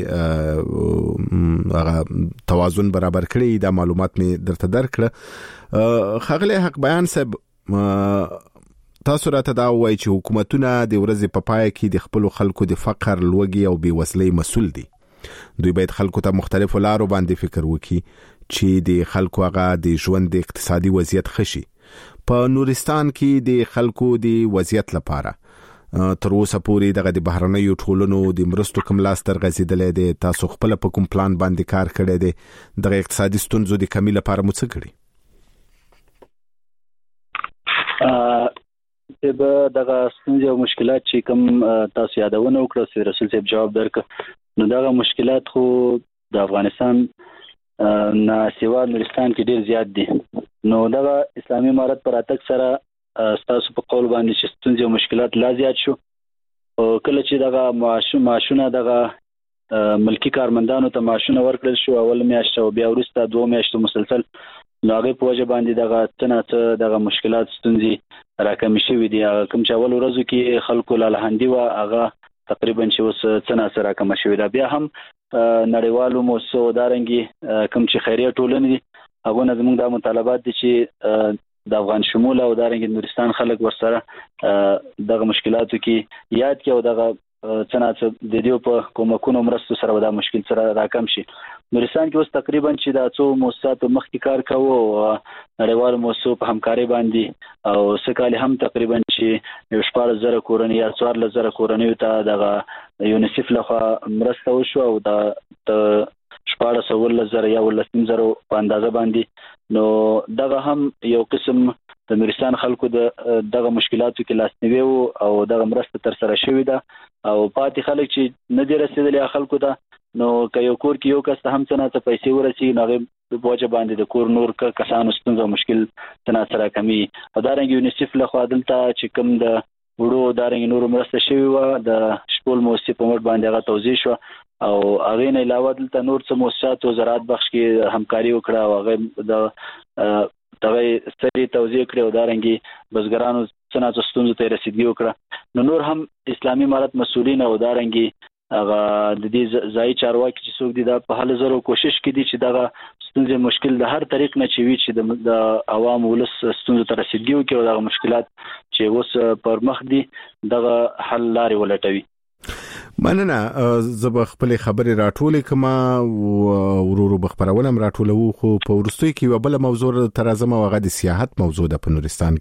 خبرې توازن برابر کړی دا معلومات می درته درکړه خغله حق بیان صاحب تاسو راته دا وایي چې حکومتونه د ورځې په پای کې د خپل خلکو د فقر لوږې او بیوزلۍ مسؤل دي دوی باید خلکو ته مختلفو لارو باندې فکر وکړي چې د خلکو هغه د ژوند د اقتصادي وضعیت خشي په نورستان کې د خلکو د وضعیت لپاره تر اوسه پورې دغه د بهرنیو ټولنو د مرستو کوم لاس تر غځیدلې دي تاسو خپل په کوم پلان باندې کار کړی دی دغه اقتصادي ستونزو د کمی لپاره مو څه کړی دغه ستونزې او مشکلات چې کوم تاسو یادونه وکړه سید رسول صاحب جواب درک نو دغه مشکلات خو د افغانستان نه سیوا نورستان کې ډیر زیات دي نو دغه اسلامي امارت پر اتک سره تاسو په قول باندې چې ستونزې او مشکلات لا زیات شو او کله چې دغه معاشونه دغه ملکی کارمندانو ته معاشونه ورکړل شو اول میاشت او بیا وروسته 2 میاشتې مسلسل لاغه په وجه باندې دغه تنه دغه مشکلات ستونزې راکم شوې دي کوم چې اول ورځو کې خلکو لاله هندي وا هغه تقریبا چې اوس څنګه سره راکم شوې ده بیا هم نړیوالو موسسو دارنګي کوم چې خیریه ټولنې دي هغه نه زموږ د مطالبات دي چې د افغان شمول او دارنګي نورستان خلک ورسره دغه مشکلاتو کې یاد کې او دغه څنګه د دې په کومکونو مرستو سره دا مشکل سره راکم شي نورستان کې اوس تقریبا چې د څو موسساتو مخکې کار کوو نړیوالو موسسو په همکاري باندې او سکهاله هم تقریبا چې 14,000 کورنۍ یا 14,000 کورنۍ ته دغه یونیسف لخوا مرسته وشو او د 14,000 یا 13,000 په اندازه باندې نو دغه هم یو قسم د نورستان خلکو دغه مشکلاتو کې لاسنیوي او دغه مرسته تر سره شوې ده او پاتې خلک چې نه دي رسیدلي خلکو ته نو که یو کور کې یو کس هم څنګه پیسې ورسي نو هغه په وجه باندې د کور نور کسانو ستونزه مشکل څنګه سره کمی او دارنګ یونیسف لخوا دلته چې کوم د وړو دارنګ نور مرسته شوی و د شپول موسسې په مټ باندې هغه توزیع شو او هغه نه علاوه دلته نور څه مؤسسات او زراعت بخش کې همکاري وکړه او هغه د دغه ستري توزیع کړو دارنګي بزګرانو څنګه ستونزو ته رسیدګي وکړه نو نور هم اسلامي امارت مسؤلین او دارنګي هغه د دې ځای چارواکي چې څوک دي دا په هله زرو کوشش کوي چې دغه ستونزې مشکل د هر طریق نه چوي چې د عوام ولس ستونزو ته رسیدګي وکړي او دغه مشکلات چې اوس پر مخ دي دغه حل لارې ولټوي مننه زب خپل خبرې راټولې کما ورورو بخبرولم راټولو خو په ورستوي کې وبله موضوع تر ازمه وغه د سیاحت موضوع ده په نورستان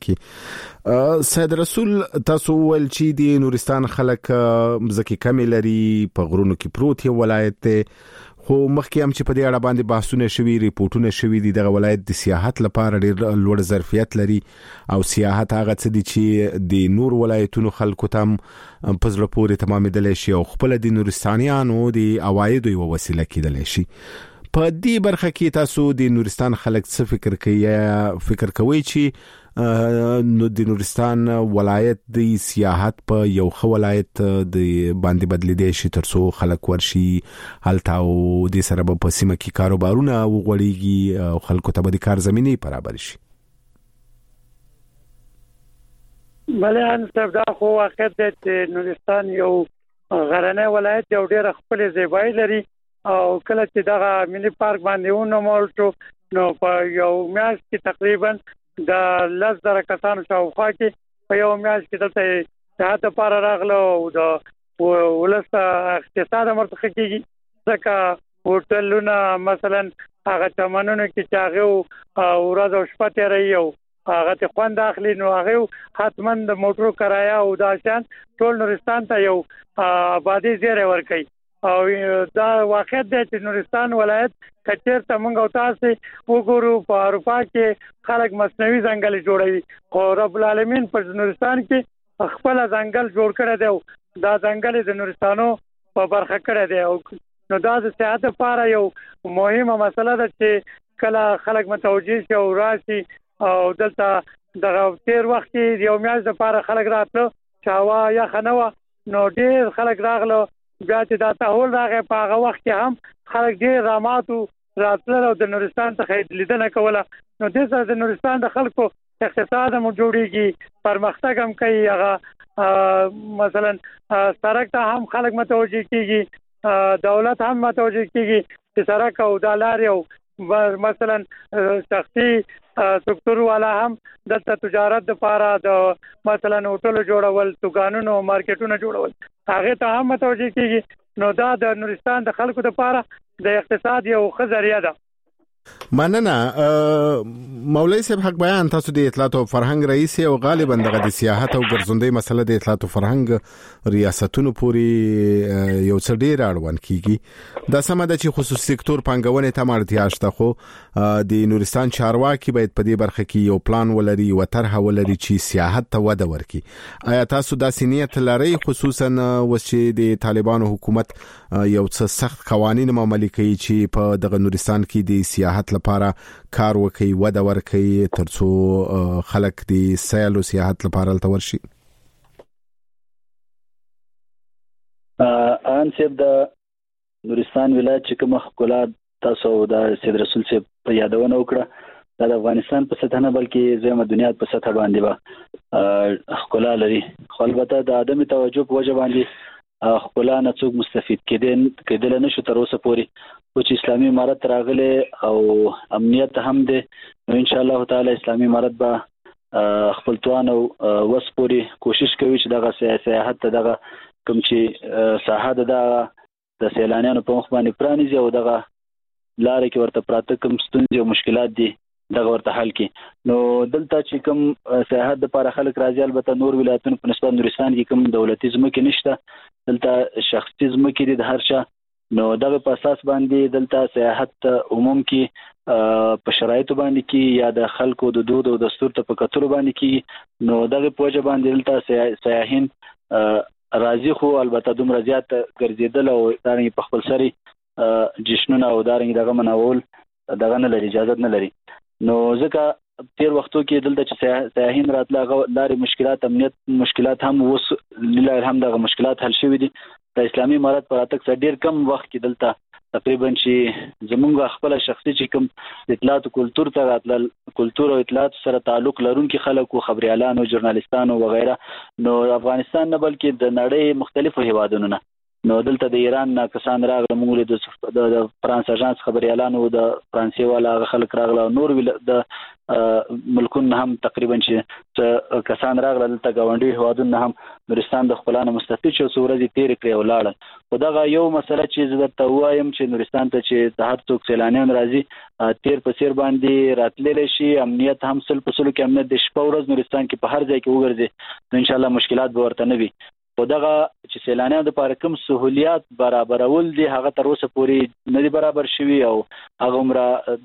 کې سید رسول تاسو ول چې د نورستان خلک مزکی کمی لري په غرونو کې پروت یو ولایت ته خو مخکې هم چې په دې اړه باندې بحثونه شوي ریپورتونه شوي دي دغه ولایت د سیاحت لپاره ډېر لوړ ظرفیت لري او سیاحت هغه څه دي چې د نور ولایتونو خلکو ته په زړه پورې تمامېدلی شي او خپل د نورستانیانو د عوایدو یوه وسیله کېدلی شي په دې برخه کې تاسو د نورستان خلک څه فکر کوي چې نو د نورستان ولایت د سیاحت په یو خو ولایت د باندې بدلیدي شي ترڅو خلک ورشي هلته او د سره په سیمه کې کاروبارونه وغوړيږي او خلکو ته به د کار زمينه برابر شي بلې ان څه دا خو واقعیت د نورستان یو غرنی ولایت یو ډېر خپل زیبای لري او کله چې دغه ملي پارک باندې ونومول شو نو په یو میاشت کې تقریبا د 10,000 کسانو شاوخوا کې په یو میاشت کې دلته سیاحت لپاره راغله او د ولس اقتصاد مرتخه کیږي ځکه هوټلونه مثلا هغه چمنونو کې چې هغه ورځ او شپه تیري او هغه ته خوند اخلي نو هغه حتمن د موټرو کرایه او د شان ټول نورستان ته یو آبادی زیره ورکي او دا واقعیت دی چې نورستان ولایت کچېرته موږ او تاسو وګورو په اروپا کې خلک مصنوعي ځنګل جوړوي خو رب العالمین په نورستان کې خپل ځنګل جوړ کړی دی دا ځنګل د نورستانو په برخه کړی دی او نو دا د صحت لپاره یو مهمه مسله ده چې کله خلک متوجه شي او راشي او دلته د تیر وخت کې یو میاشت لپاره خلک راتلو چې هوا یخ نه و نو ډېر خلک راغلو بیا چې دا تحول راغی په هغه وخت کې هم خلک ډېر راماتو راتلل او د نورستان څخه لیدنه کوله نو دې سره د نورستان د خلکو اقتصاد هم جوړیږي پرمختګ هم کوي هغه مثلا سړک ته هم خلک متوجه کیږي دولت هم متوجه کیږي چې سړک او د لارې او مثلا شخصي سکتور والا هم د تجارت لپاره د مثلا هوټل جوړول دکانونو مارکیټونو جوړول هغه ته هم متوجه کیږي نو دا د نورستان د خلکو لپاره د اقتصاد یو ښه ذریعہ ده. مننه مولوی صاحب حق بیان تاسو د اطلاعات او فرهنګ رئیس او غالبا دغه د سیاحت او ګرځندوی مسله د اطلاعات او فرهنګ ریاستونو پوري یو څه ډیر اړوند کیږي دا سم ده چې خصوصي سکتور پنګونې ته اړتیا شته خو د نورستان چارواکي باید په دې برخه کې یو پلان ولري او طرح ولري چې سیاحت ته وده ورکړي. آیا تاسو دا سنیت لري خصوصا چې د طالبانو حکومت یو څه سخت قوانين عملي کوي چې په دغه نورستان کې د سیاحت لپاره کار وکړي وده ورکړي ترڅو خلک د سیل او سیاحت لپاره تلور شي؟ ان سیب د نورستان ولایت چې کوم ښکلا تاسو د سید رسول صاحب په یادونه وکړه د افغانستان په سطح نه بلکې زموږ دنیا په سطح باندې به ښکلا لري خو البته د عدم توجه په وجه باندې خپل نه څوک مستفید کېدل نه شو تر اوسه پورې او چې اسلامي امارت راغله او امنیت هم ده ان شاء الله تعالی اسلامي امارت به خپل توان او وس پوري کوشش کوي چې دغه سیاحت دغه کوم چې ساحه د سیلانیانو په مخ باندې پرانیزي او دغه لارې کې ورته پراته کوم ستونزې او مشکلات دي دغه ورته حل کی نو دلته چې کوم سیاحت لپاره خلک راځي البته نور ولایتونو په نسبت نورستان کې کوم دولتي ځمکې نشته دلته شخصي ځمکې دي د هر چا نو دغه په اساس باندې دلته سیاحت عموم کې په شرایطو باندې کې یا د خلکو د دود او دستور ته په کتلو باندې کې نو دغه په وجه باندې دلته سیاحین راځي خو البته دومره زیات ګرځیدل او دارنګ په خپل سری جشنونه او دارنګ دغه مناول دغه نه لري اجازه نه لري نو ځکه تیر وختو کې دلته چې سیاحین راتله لارې مشکلات امنیت مشکلات هم اوس لله الحمد دغه مشکلات حل شوي دي د اسلامي امارت په راتګ سره ډیر کم وخت کې دلته تقریبا چې زمونږ خپل شخصي چې کوم اطلاعات کلچر ته راتلل کلچر او اطلاعات سره تعلق لرونکي خلک او خبريالان او ژورنالیستانو وغیرہ نو افغانستان نه بلکې د نړۍ مختلفو هیوادونو نه نو دلته د ایران نه کسان راغله موږ د فرانس اژانس خبريالانو د فرانسې والا خلک راغله نور د ملکونه هم تقریبا چې کسان راغله دلته گاونډي هیوادونه هم نورستان د خپلانو مستفید شو سورزي تیر کړی ولاړ خو دا یو مسله چې زه ته وایم چې نورستان ته چې د هر څوک سیلانیان راځي تیر په سیر باندې راتللی شي امنیت هم سل په سلو کې امنیت د شپه ورځ نورستان کې په هر ځای کې وګرځي ان شاء الله مشکلات به ورته نه وي خو دغه چې سیلانیانو لپاره کوم سہولیات برابرول دي هغه تر اوسه پورې نه دي برابر شوي او هغه عمره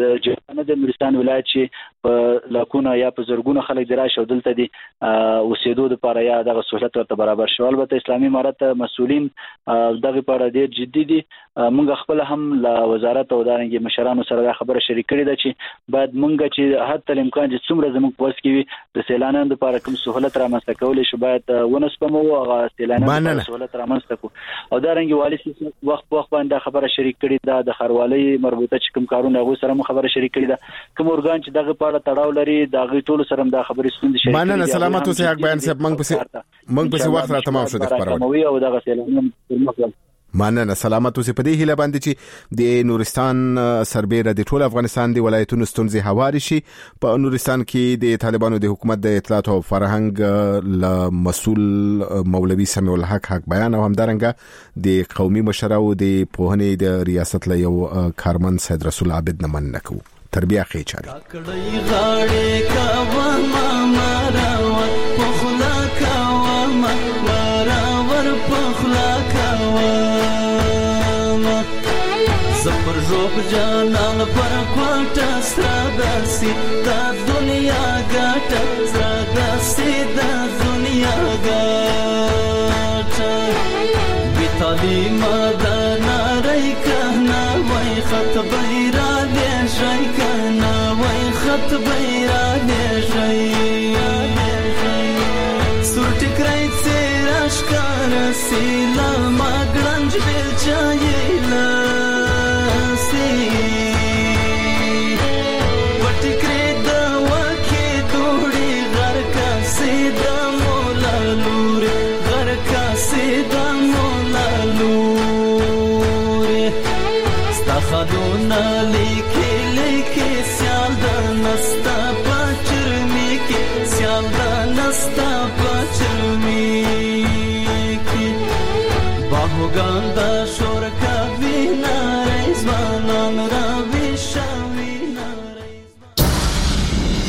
د نورستان ولایت چې په لاکونه یا په زرګونه خلک دراشي دلته دي اوسېدو لپاره یا دغه سہولت ورته برابر شو البته اسلامي امارت مسؤلین دغه لپاره ډېر جدي دي موږ خپل هم له وزارت او دارنګ مشرانو سره خبره شریک کړې ده چې باید موږ چې حتی امکان چې څومره زموږ په وس کې وي د سیلانیانو لپاره کوم سہولت رامنځته کولای شو باید ونسپمو هغه سیلانیانو سہولت رامنځته کو او دارنګ والي وخت باندې خبره شریک کړې ده د خروالي مربوطه چې کوم کارونه هغه سره خبره شریک کړې ده کوم ارګان چې دغه په اړه تړاو لري دغه ټول سره د خبرې ستوندې شریک مننه سلامت اوسې حق بیان صاحب موږ په وخت را تمام شو د خبرونه او دغه سیلانیان مننه سلامت اوسې په دې هیله باندې چې د نورستان سربېره د ټول افغانستان دی ولایتونو ستونزې هواري شي په نورستان کې د طالبانو د حکومت د اطلاعات او فرهنګ له مسول مولوی سمیع الحق حق بیان او همدارنګه د قومي مشر او د پوهنې د ریاست له یو کارمن سید رسول عابد نه مننه کوو تربیه خې چاري پخلا کاوه روح جانان پر کوټه سترګسي د دنیا ګټه سترګسي د دنیا ګټه بتعلیم د نړۍ کنه وای خط بیره دې شي کنه وای خط بیره دې شي سور ټکرای څه راشکار سیلا